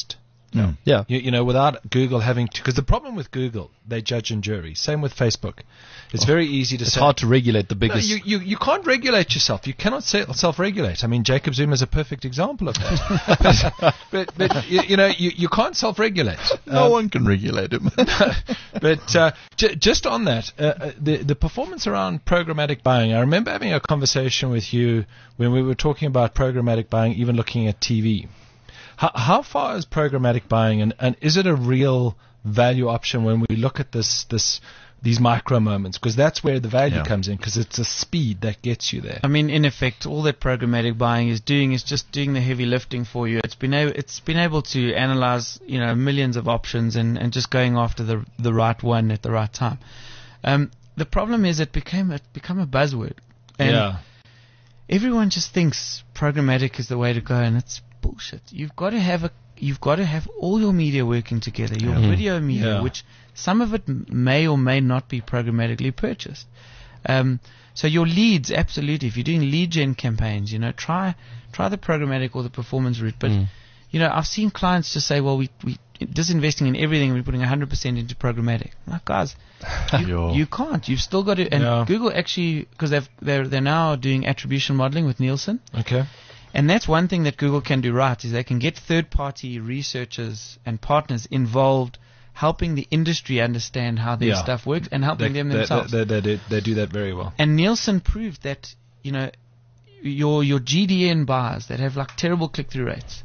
Yeah. Yeah. You, you know, without Google having to, because the problem with Google, they judge and jury. Same with Facebook. It's very easy to It's say. hard to regulate the No, biggest. you, you, you can't regulate yourself. You cannot se- self-regulate. I mean, Jacob Zuma is a perfect example of that. but, but, but you, you know, you, you can't self-regulate. No Um, one can regulate him. But uh, j- just on that, uh, uh, the the performance around programmatic buying. I remember having a conversation with you when we were talking about programmatic buying, even looking at T V. How, how far is programmatic buying, and, and is it a real value option when we look at this this these micro moments? Because that's where the value Yeah. comes in, because it's the speed that gets you there. I mean, in effect, all that programmatic buying is doing is just doing the heavy lifting for you. It's been a- it's been able to analyze, you know, millions of options and, and just going after the the right one at the right time. Um, the problem is it became it become a buzzword, and yeah. everyone just thinks programmatic is the way to go, and it's bullshit. You've got to have a you've got to have all your media working together, your Mhm. video media, Yeah. which some of it m- may or may not be programmatically purchased. Um, so your leads, absolutely. If you're doing lead gen campaigns, you know, try try the programmatic or the performance route. But Mm. you know, I've seen clients just say, "Well, we we disinvesting in everything, we're putting one hundred percent into programmatic." I'm like, guys, you, Yo. you can't. You've still got to. And Yeah. Google actually, because they've they're they're now doing attribution modeling with Nielsen. Okay. And that's one thing that Google can do right, is they can get third-party researchers and partners involved, helping the industry understand how their Yeah. stuff works and helping They, them they, themselves. they, they, they, they do that very well. And Nielsen proved that, you know, your your G D N buyers that have like terrible click-through rates,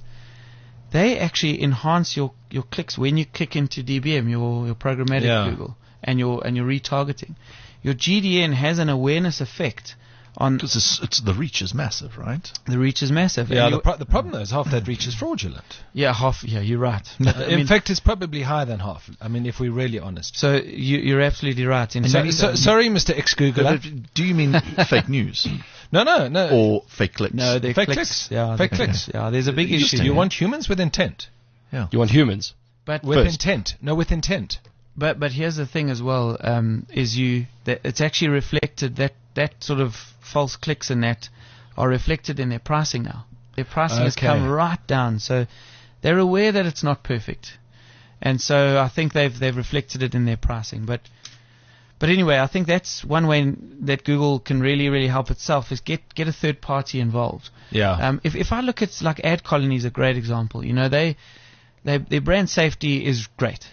they actually enhance your, your clicks when you click into D B M, your your programmatic Yeah. Google, and your and your retargeting. Your G D N has an awareness effect on Because it's, it's, the reach is massive, right? the reach is massive. Yeah, And the, your- pro- the problem though is half that reach is fraudulent. yeah, half. Yeah, you're right. I In mean, fact, it's probably higher than half. I mean, if we're really honest. so you, you're absolutely right. In So, many- so, sorry, Mister Ex-Googler. But do you mean fake news No, no, no. or fake clicks? no, they're fake clicks. clicks. Yeah, Fake they're clicks. Yeah, there's a big You, issue. you want humans with intent. You want humans. but With First. intent. No, with intent. but but here's the thing as well. Um, is you that it's actually reflected that that sort of false clicks and that are reflected in their pricing now. Their pricing has Okay. come right down, so they're aware that it's not perfect, and so I think they've they've reflected it in their pricing. But but anyway, I think that's one way that Google can really really help itself, is get get a third party involved. Yeah. Um, if if I look at like Ad Colony is a great example. You know, they they their brand safety is great.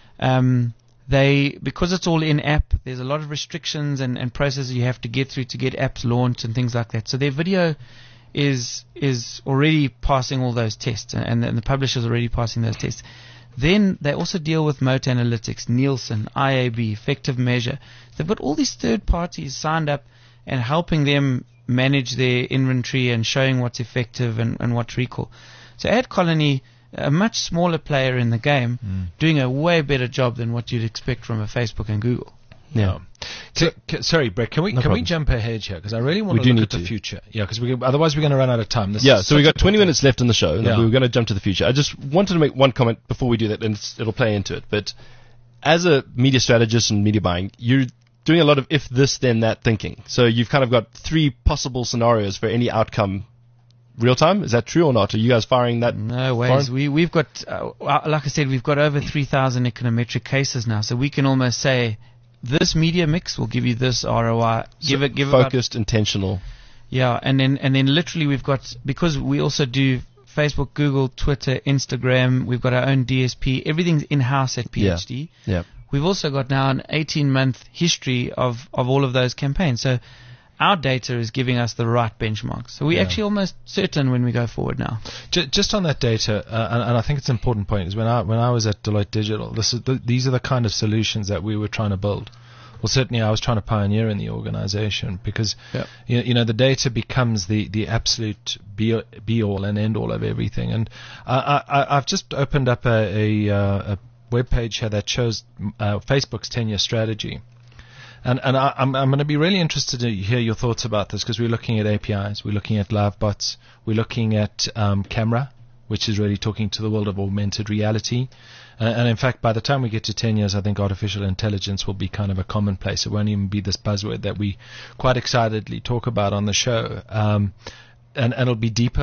Um, they because it's all in app. There's a lot of restrictions and, and processes you have to get through to get apps launched and things like that. So their video is is already passing all those tests, and, and the publisher's already passing those tests. Then they also deal with Moat Analytics, Nielsen, I A B, Effective Measure. They've got all these third parties signed up and helping them manage their inventory and showing what's effective and, and what's recall. So Ad Colony, a much smaller player in the game, doing a way better job than what you'd expect from a Facebook and Google. Yeah. Ca- ca- sorry, Brett. Can we No can we problem. jump ahead here? Because I really want We to do look need at the to. future. Yeah, because we otherwise we're going to run out of time. This Yeah, is so we such got a twenty good minutes left in the show. and Yeah. We were going to jump to the future. I just wanted to make one comment before we do that, and it's, it'll play into it. But as a media strategist and media buying, you're doing a lot of if this, then that thinking. So you've kind of got three possible scenarios for any outcome real time. Is that true or not? Are you guys firing that? No ways. Foreign? We we've got, uh, uh, like I said, we've got over three thousand econometric cases now, so we can almost say this media mix will give you this R O I. Give So it, give about, focused, intentional. yeah, and then and then literally we've got, because we also do Facebook, Google, Twitter, Instagram. We've got our own D S P. Everything's in house at P H D. Yeah. We've also got now an eighteen month history of, of all of those campaigns. So our data is giving us the right benchmarks. So we're Yeah. actually almost certain when we go forward now. Ju- Just on that data, uh, and, and I think it's an important point, is when I when I was at Deloitte Digital, this is the, these are the kind of solutions that we were trying to build. Well, certainly I was trying to pioneer in the organization, because Yep. you, you know the data becomes the, the absolute be, be all and end all of everything. And I, I, I've just opened up a, a, uh, a web page here that shows uh, Facebook's ten-year strategy. And, and I, I'm, I'm going to be really interested to hear your thoughts about this, because we're looking at A P Is, we're looking at live bots, we're looking at um, camera, which is really talking to the world of augmented reality. Uh, and in fact, by the time we get to ten years, I think artificial intelligence will be kind of a commonplace. It won't even be this buzzword that we quite excitedly talk about on the show. Um, and, and it'll be deeper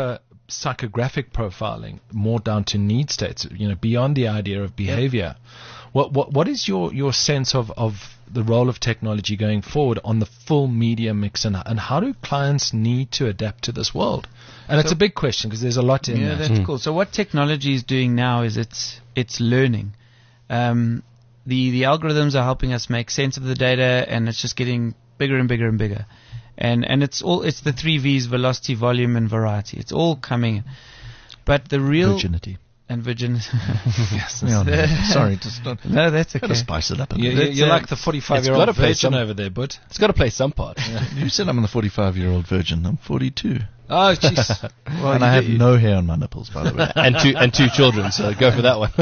psychographic profiling, more down to need states, you know, beyond the idea of behavior. What what what is your, your sense of, of the role of technology going forward on the full media mix, and and how do clients need to adapt to this world? And so it's a big question because there's a lot in yeah, that. that's Mm. cool. So what technology is doing now is it's it's learning. Um, the the algorithms are helping us make sense of the data, and it's just getting bigger and bigger and bigger. And and it's all it's the three V's: velocity, volume, and variety. It's all coming in. But the real Virginity. and virginity. Yes. Yeah, no, sorry, just not. No, that's Gotta okay. spice it up a You, bit. you, That's, you're uh, like the forty-five-year-old gotta play virgin some- over there, bud. It's got to play some part. You said I'm the forty-five-year-old virgin. I'm forty-two. Oh, jeez. Well, and you I have do- no hair on my nipples, by the way. and two and two children, so go for that one.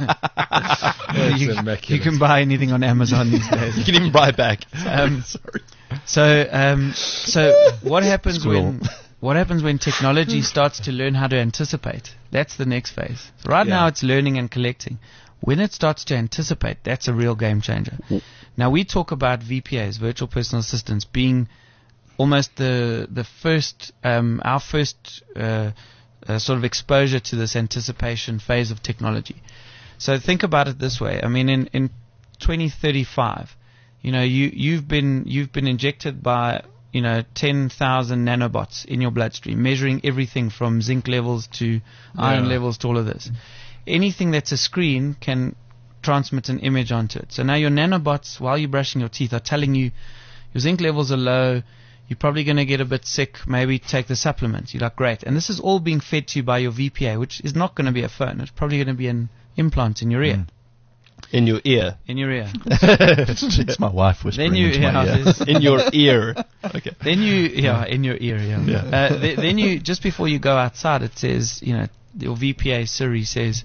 It's you, immaculate. you can buy anything on Amazon these days. You can even buy it back. Um, Sorry. So, um, so what happens Squirrel. when what happens when technology starts to learn how to anticipate? That's the next phase. So right Yeah. now, it's learning and collecting. When it starts to anticipate, that's a real game changer. Now we talk about V P As, virtual personal assistants, being almost the the first um, our first uh, uh, sort of exposure to this anticipation phase of technology. So think about it this way. I mean, in in twenty thirty-five. You know, you, you've been you've been injected by, you know, ten thousand nanobots in your bloodstream, measuring everything from zinc levels to iron Yeah. levels to all of this. Anything that's a screen can transmit an image onto it. So now your nanobots, while you're brushing your teeth, are telling you your zinc levels are low, you're probably going to get a bit sick, maybe take the supplement. You're like, great. And this is all being fed to you by your V P A, which is not going to be a phone. It's probably going to be an implant in your ear. Mm. In your ear. In your ear. It's my wife whispering Then you, into my yeah, ear. there's- In your ear. Okay. Then you, yeah, in your ear, yeah. Yeah. Uh, th- then you, just before you go outside, it says, you know, your V P A Siri says,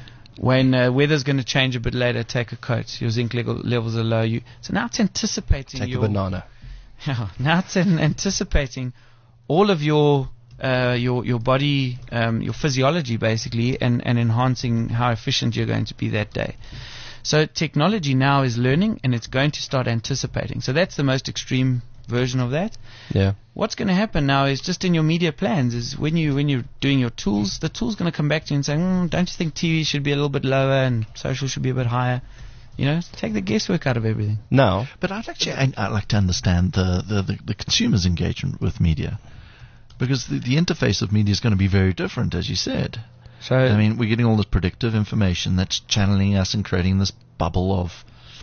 when uh, weather's going to change a bit later, take a coat. Your zinc level, levels are low. You, so now it's anticipating Take a your banana. Yeah, now it's an anticipating all of your uh, your your body, um, your physiology basically, and, and enhancing how efficient you're going to be that day. So technology now is learning, and it's going to start anticipating. So that's the most extreme version of that. Yeah. What's going to happen now is just in your media plans is when you when you're doing your tools, the tool's going to come back to you and say, mm, don't you think T V should be a little bit lower and social should be a bit higher? You know, take the guesswork out of everything. Now, But I'd actually I, I'd like to understand the, the, the, the consumer's engagement with media, because the, the interface of media is going to be very different, as you said. So I mean, we're getting all this predictive information that's channeling us and creating this bubble of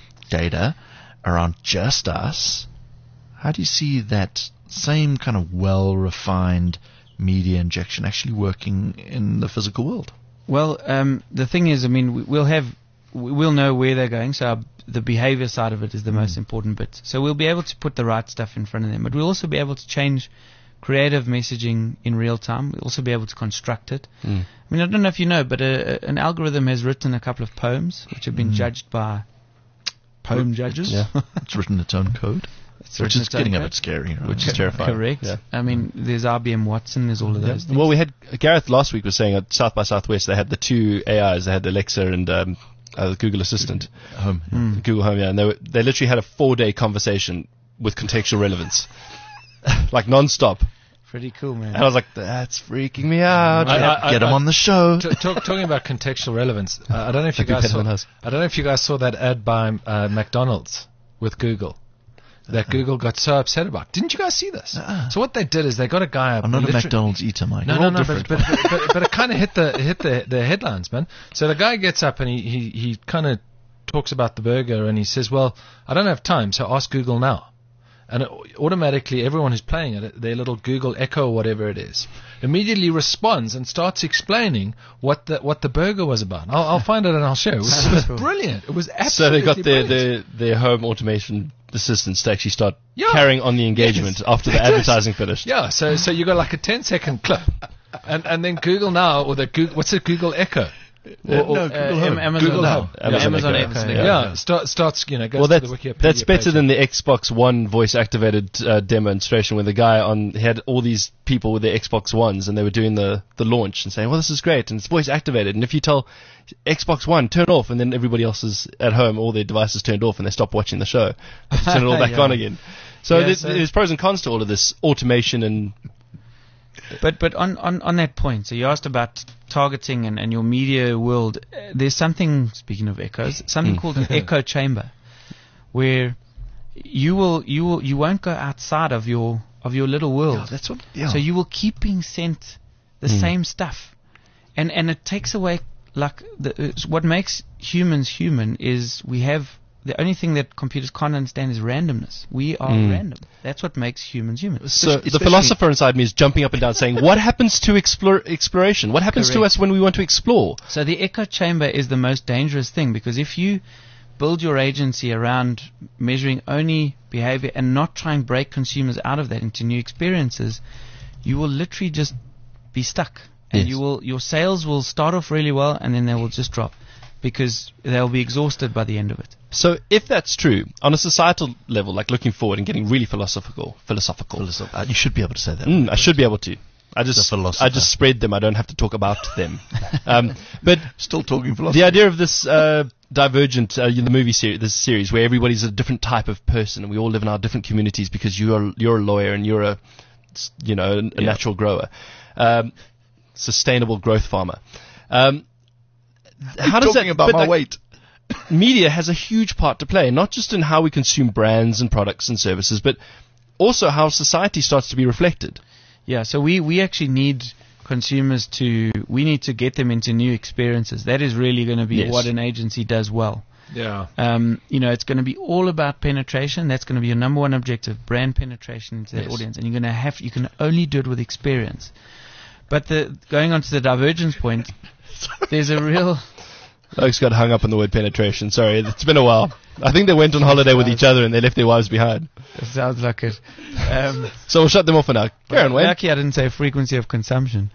data around just us. How do you see that same kind of well-refined media injection actually working in the physical world? Well, um, the thing is, I mean, we- we'll have, we- we'll know where they're going. So our, the behavior side of it is the most important bit. So we'll be able to put the right stuff in front of them, but we'll also be able to change creative messaging in real time. We'll also be able to construct it. Mm. I mean, I don't know if you know, but a, a- an algorithm has written a couple of poems which have been Mm. judged by poem judges. Yeah. It's written its own code, It's which written is its own getting a code. bit scary. Right? Which is terrifying. Correct. Yeah. I mean, there's I B M Watson, there's all of those things. well, we had Gareth last week was saying at South by Southwest they had the two A Is. They had Alexa and um, uh, the Google Assistant, Home. Mm. Google Home. Yeah, and they were, they literally had a four day conversation with contextual relevance, like non-stop. Pretty cool, man. And I was like, that's freaking me out. I- I- Get I- them on the show. T- talk, talking about contextual relevance, uh, I don't know if you That'd be guys better saw. than us. I don't know if you guys saw that ad by uh, McDonald's with Google that Google got so upset about. Didn't you guys see this? Uh-uh. So what they did is they got a guy up. I'm not a literally- McDonald's eater, Mike. No, We're no, all no, but, different. but, but, but, but it kind of hit the hit the the headlines, man. So the guy gets up and he he, he kind of talks about the burger and he says, "Well, I don't have time, so ask Google now." And it, automatically, everyone who's playing it, their little Google Echo or whatever it is, immediately responds and starts explaining what the what the burger was about. I'll, I'll find it and I'll show you. It was, it was brilliant. It was So absolutely they got their, brilliant. their, their home automation assistants to actually start Yeah. carrying on the engagement Yes. after the Yes. advertising finished. Yeah, so so you got like a ten second clip, and and then Google Now or the Google, what's it, Google Echo? Or, or, no, Uh, Google Home. Am- Amazon Google Now. Home. Yeah, Amazon Amazon Echo. Echo. Yeah. yeah, start, starts you know goes Well, to that's the Wikipedia that's better page. than the Xbox One voice activated uh, demonstration where the guy on had all these people with their Xbox Ones and they were doing the, the launch and saying, well, this is great and it's voice activated. And if you tell Xbox One turn off, and then everybody else is at home, all their devices turned off and they stop watching the show, they have to turn it all back Yeah. on again. So, Yeah, there's, so- there's pros and cons to all of this automation and But but on, on, on that point, so you asked about targeting and, and your media world. Uh, there's something, speaking of echoes, something Mm. called an echo chamber, where you will you will you won't go outside of your of your little world. Yeah, that's what. Yeah. So you will keep being sent the Mm. same stuff, and and it takes away like the, it's what makes humans human is we have. The only thing that computers can't understand is randomness. We are Mm. random. That's what makes humans human. So the especially- philosopher inside me is jumping up and down saying, what happens to explore, exploration? What happens to Correct. us when we want to explore? So the echo chamber is the most dangerous thing, because if you build your agency around measuring only behavior and not try and break consumers out of that into new experiences, you will literally just be stuck. And Yes. you will your sales will start off really well and then they will just drop because they'll be exhausted by the end of it. So if that's true, on a societal level, like looking forward and getting really philosophical, philosophical, Philosoph- uh, you should be able to say that. Mm, I should be able to. I just, The philosopher. I just spread them. I don't have to talk about them. Um, but Still talking philosophy. the idea of this uh, Divergent, uh, the movie series, this series where everybody's a different type of person and we all live in our different communities because you're you're a lawyer and you're a, s- you know, a Yeah. natural grower, um, sustainable growth farmer. Um, how does talking that? about but my like, weight. media has a huge part to play, not just in how we consume brands and products and services, but also how society starts to be reflected. Yeah, so we, we actually need consumers to, we need to get them into new experiences. That is really going to be Yes. what an agency does well. Yeah. Um, you know, it's going to be all about penetration. That's going to be your number one objective, brand penetration into that Yes. audience. And you're going to have, you can only do it with experience. But the going on to the divergence point, there's a real, Folks got hung up on the word penetration. Sorry, it's been a while. I think they went on holiday with each other and they left their wives behind. it sounds like it. Um, So we'll shut them off for now. Karen, Wayne. lucky I didn't say frequency of consumption.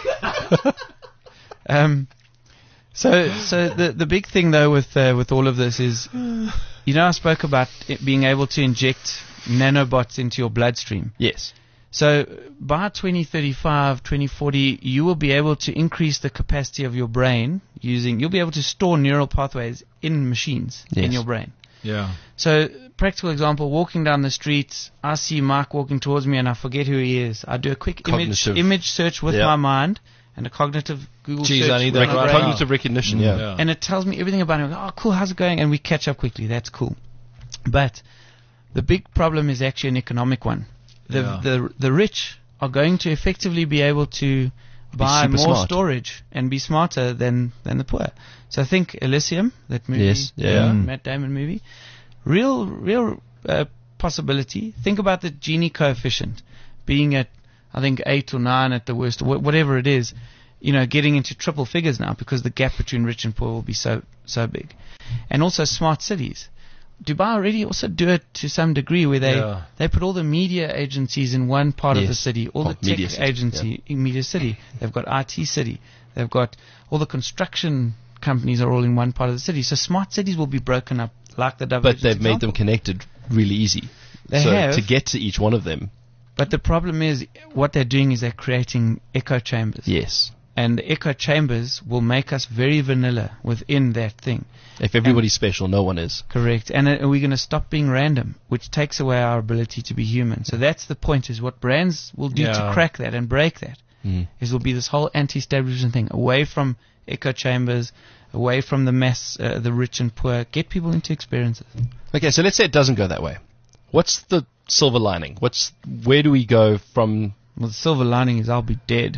um, so, so the the big thing though with uh, with all of this is, you know, I spoke about it being able to inject nanobots into your bloodstream. Yes. So by twenty thirty-five, twenty forty, you will be able to increase the capacity of your brain using, you'll be able to store neural pathways in machines in Yes. your brain. Yeah. So, practical example, walking down the street, I see Mike walking towards me and I forget who he is. I do a quick image Cognitive. image search with Yeah. my mind and a cognitive Google Geez, search I need with that my right brain. now. Cognitive recognition, yeah. Yeah. And it tells me everything about him. Oh, cool, how's it going? And we catch up quickly. That's cool. But the big problem is actually an economic one. The Yeah. the the rich are going to effectively be able to buy super more smart. storage and be smarter than, than the poor. So I think Elysium, that movie, Yes, yeah. uh, Matt Damon movie, real real uh, possibility. Think about the Gini coefficient being at, I think, eight or nine at the worst, wh- whatever it is. You know, getting into triple figures now because the gap between rich and poor will be so so big, and also smart cities. Dubai already also do it to some degree where they Yeah. they put all the media agencies in one part of the Yes. city, all Oh, the tech media city, agency in media city. They've got I T city. They've got all the construction companies are all in one part of the city. So smart cities will be broken up like the But divergence they've made them example. connected really easy. They so have. to get to each one of them, But the problem is what they're doing is they're creating echo chambers. yes. And the echo chambers will make us very vanilla within that thing. If everybody's special, no one is. Correct. And uh, we're going to stop being random, which takes away our ability to be human. So that's the point, is what brands will do Yeah. to crack that and break that. Mm. Is will be this whole anti-establishment thing, away from echo chambers, away from the mass, uh, the rich and poor. Get people into experiences. Okay, so let's say it doesn't go that way. What's the silver lining? What's where do we go from? Well, the silver lining is I'll be dead.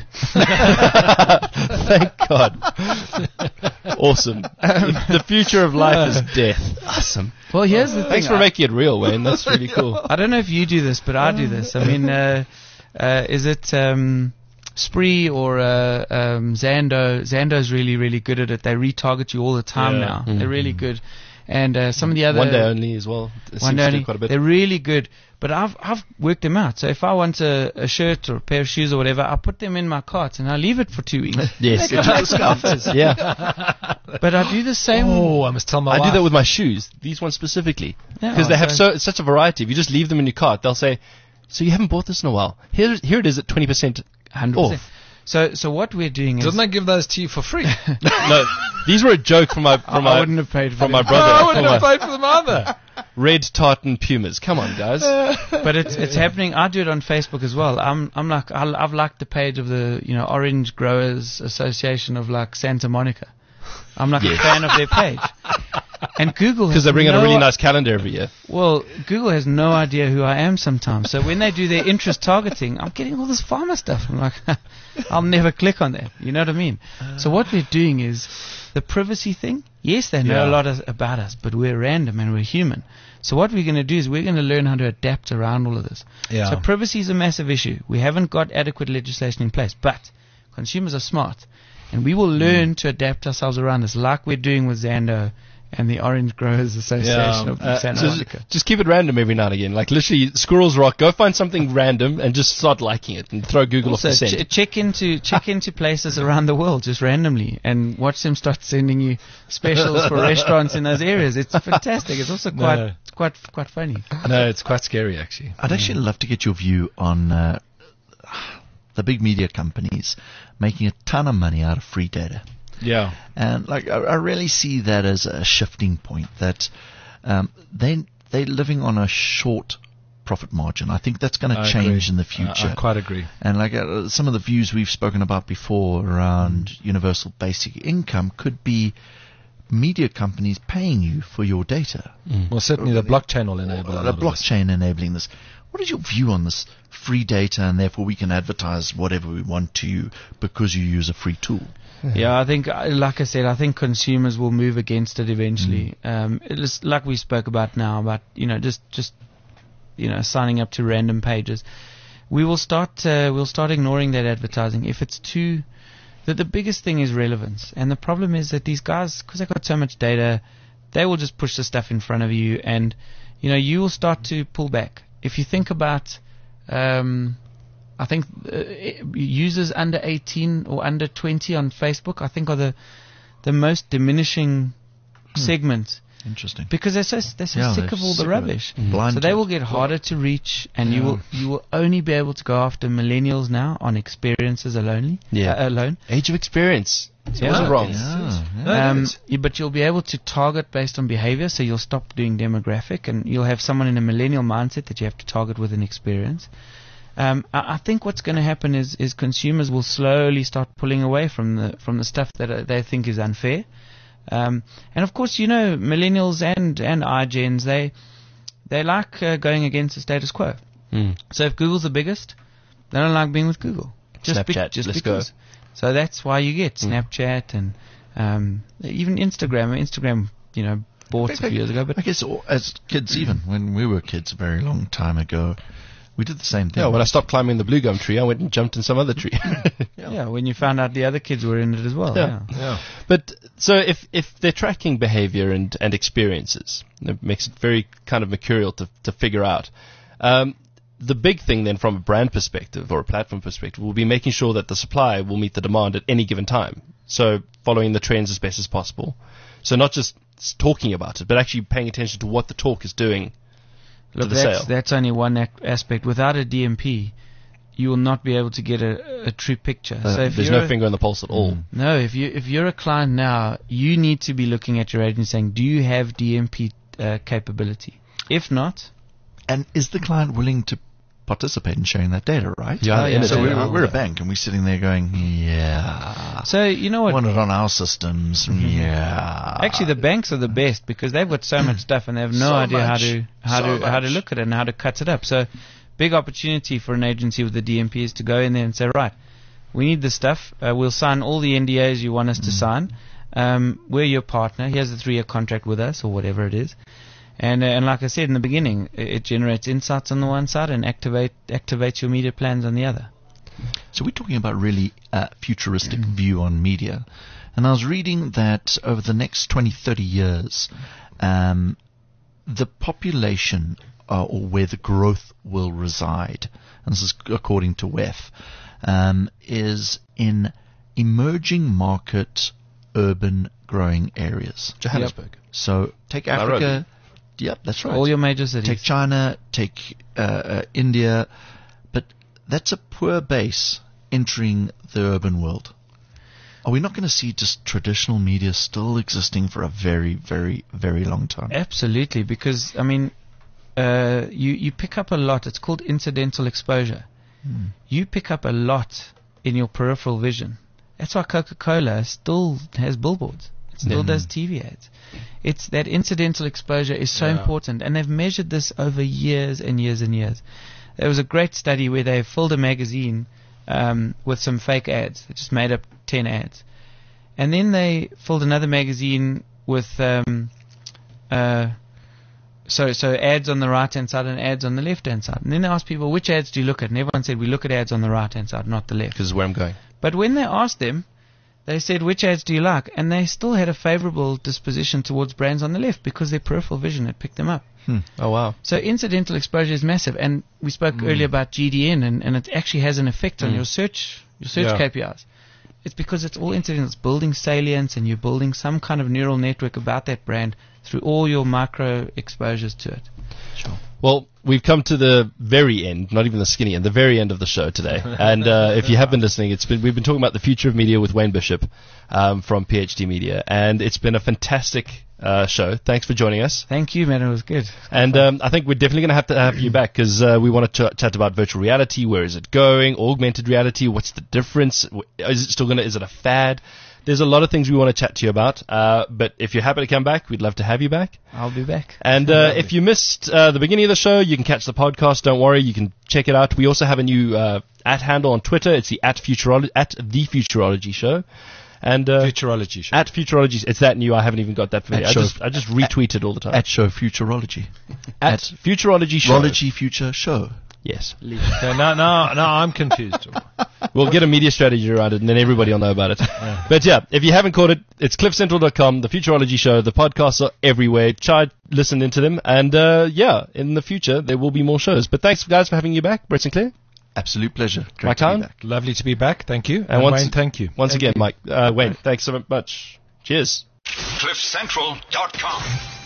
Thank God. Awesome. The, the future of life is death. Awesome. Well, here's the thing. Thanks for I- making it real, Wayne. That's really cool. I don't know if you do this, but I do this. I mean, uh, uh, is it um, Spree or uh, um, Zando? Zando's really, really good at it. They retarget you all the time Yeah. now. Mhm. They're really good. And uh, some of the other One day only as well. It one seems day to do only, quite a bit. they're really good. But I've I've worked them out. So if I want a, a shirt or a pair of shoes or whatever, I put them in my cart and I leave it for two weeks. Yes. They come back offers. Yeah. But I do the same. Oh, I must tell my I wife. do that with my shoes. These ones specifically. Yeah, Because they have so- so such a variety. If you just leave them in your cart, they'll say, "So you haven't bought this in a while. Here, here it is at twenty percent one hundred percent. off." So so what we're doing is Didn't I give those to you for free? No, these were a joke from my from I my wouldn't have paid for from my them. brother. I wouldn't from have my- paid for them either. red tartan pumas. Come on, guys. But it's it's happening. I do it on Facebook as well. I'm I'm like I, I've liked the page of the you know Orange Growers Association of like Santa Monica. I'm like Yes. a fan of their page. And Google Because has they bring out no a really nice calendar every year. Well, Google has no idea who I am sometimes. So when they do their interest targeting, I'm getting all this farmer stuff. I'm like, I'll never click on that. You know what I mean? So what we're doing is the privacy thing. Yes, they know Yeah. a lot as, about us, but we're random and we're human. So what we're going to do is we're going to learn how to adapt around all of this. Yeah. So privacy is a massive issue. We haven't got adequate legislation in place, but consumers are smart, and we will learn to adapt ourselves around this, like we're doing with Zando and the Orange Growers Association of Uh, Santa so Monica. just keep it random every now and again. Like literally, Squirrels Rock. Go find something random and just start liking it and throw Google Also, off the scent. ch- check into check into places around the world just randomly and watch them start sending you specials for restaurants in those areas. It's fantastic. It's also quite No. quite quite funny. No, it's quite scary actually. I'd actually love to get your view on uh, the big media companies making a ton of money out of free data. Yeah. And like I, I really see that as a shifting point, that um, they they're living on a short profit margin. I think that's going to I change agree. in the I- future. I quite agree. And like uh, some of the views we've spoken about before around universal basic income could be media companies paying you for your data. Well, certainly the blockchain will enable a The lot of this. blockchain enabling this. What is your view on this free data, and therefore we can advertise whatever we want to you because you use a free tool? Yeah, I think, uh, like I said, I think consumers will move against it eventually. Um, it is like we spoke about now, about you know just just you know signing up to random pages. We will start uh, we'll start ignoring that advertising if it's too. The, the biggest thing is relevance, and the problem is that these guys, because they've got so much data, they will just push the stuff in front of you, and you know you will start to pull back. If you think about, um, I think uh, users under eighteen or under twenty on Facebook, I think are the the most diminishing segment Interesting. because they're so they're so Yeah, sick they're of all the sick of rubbish. it. Blind So to they it. will get harder to reach, and you Yeah. will you will only be able to go after millennials now on experiences alone. Yeah. uh, alone. Age of experience. So Yeah. wasn't wrong. Yeah, yeah. No, Um, it's- yeah, but you'll be able to target based on behavior, so you'll stop doing demographic, and you'll have someone in a millennial mindset that you have to target with an experience. Um, I, I think what's going to happen is, is consumers will slowly start pulling away from the from the stuff that uh, they think is unfair. Um, and of course, you know, millennials and and iGens, they they like uh, going against the status quo. Mm. So if Google's the biggest, they don't like being with Google. Just Snapchat, just let's go. because. So that's why you get Mm. Snapchat and um, even Instagram. Instagram, you know, bought a few years ago, but I guess all- as kids, even when we were kids a very long time ago, we did the same thing. Yeah, when I stopped climbing the blue gum tree, I went and jumped in some other tree. yeah, when you found out the other kids were in it as well. Yeah. Yeah. Yeah. But so if if they're tracking behavior and, and experiences, it makes it very kind of mercurial to to figure out. Um, the big thing then, from a brand perspective or a platform perspective, will be making sure that the supply will meet the demand at any given time. So following the trends as best as possible. So not just s- talking about it, but actually paying attention to what the talk is doing. Look, the that's sale. that's only one ac- aspect. Without a D M P, you will not be able to get a, a true picture. Uh, so if there's you're no a- finger on the pulse at all. No, if you if you're a client now, you need to be looking at your agent saying, do you have D M P uh, capability? If not, And is the client willing to participate in sharing that data, right? Yeah, Oh, yeah. So Yeah. we're, we're a bank, and we're sitting there going, yeah, so you know what? want it on our systems, yeah. Actually, the banks are the best because they've got so much stuff and they have no So idea how much. to how So to how to much. look at it and how to cut it up. So, big opportunity for an agency with the D M P is to go in there and say, right, we need this stuff. Uh, we'll sign all the N D As you want us to sign. Um, we're your partner. Here's a three-year contract with us, or whatever it is. And uh, and like I said in the beginning, it, it generates insights on the one side and activate activates your media plans on the other. So we're talking about really a futuristic view on media. And I was reading that over the next twenty, thirty years, um, the population uh, or where the growth will reside, and this is according to W E F, um, is in emerging market urban growing areas. Johannesburg. So take Nairobi. Africa. Yep, that's right. All your major cities. Take China, take uh, uh, India, but that's a poor base entering the urban world. Are we not going to see just traditional media still existing for a very, very, very long time? Absolutely, because I mean, uh, you you pick up a lot. It's called incidental exposure. Hmm. You pick up a lot in your peripheral vision. That's why Coca-Cola still has billboards. It still Mm. does T V ads. It's that incidental exposure is so Yeah. important, and they've measured this over years and years and years. There was a great study where they filled a magazine um, with some fake ads. They just made up ten ads, and then they filled another magazine with um, uh, so so ads on the right hand side and ads on the left hand side. And then they asked people, which ads do you look at? And everyone said, we look at ads on the right hand side, not the left. Because where I'm going. But when they asked them, they said, which ads do you like? And they still had a favorable disposition towards brands on the left because their peripheral vision had picked them up. Oh, wow. So incidental exposure is massive. And we spoke Mm. earlier about G D N, and, and it actually has an effect on Mm. your search your search Yeah. K P Is. It's because it's all incidental. It's building salience, and you're building some kind of neural network about that brand through all your micro exposures to it. Well, we've come to the very end, not even the skinny end, the very end of the show today. And uh, if you have been listening, it's been we've been talking about the future of media with Wayne Bishop um, from PhD Media, and it's been a fantastic uh, show. Thanks for joining us. Thank you, man. It was good. And um, I think we're definitely going to have to have you back because uh, we want to ch- chat about virtual reality. Where is it going? Augmented reality. What's the difference? W- Is it still going to? Is it a fad? There's a lot of things we want to chat to you about. Uh, but if you're happy to come back, we'd love to have you back. I'll be back. And uh, if you missed uh, the beginning of the show, you can catch the podcast. Don't worry, you can check it out. We also have a new uh, at handle on Twitter. It's the at Futurology at the Futurology Show, and uh, Futurology show. at Futurology. It's that new. I haven't even got that for me. At I show- just I just retweet it all the time. At Show Futurology. At Futurology Show. Futurology Future Show. Yes. Okay, now, now, now I'm confused. We'll get a media strategy around it, and then everybody will know about it. But yeah, if you haven't caught it, it's cliff central dot com, the Futurology Show. The podcasts are everywhere. Try listen into them, and uh, yeah, in the future there will be more shows. But thanks, guys, for having you back, Brett Sinclair. Absolute pleasure. Great Mike to be Hahn? back. Lovely to be back. Thank you. And, And once- Wayne, thank you. Once again, Mike, uh, Wayne, thanks so much. Cheers. cliff central dot com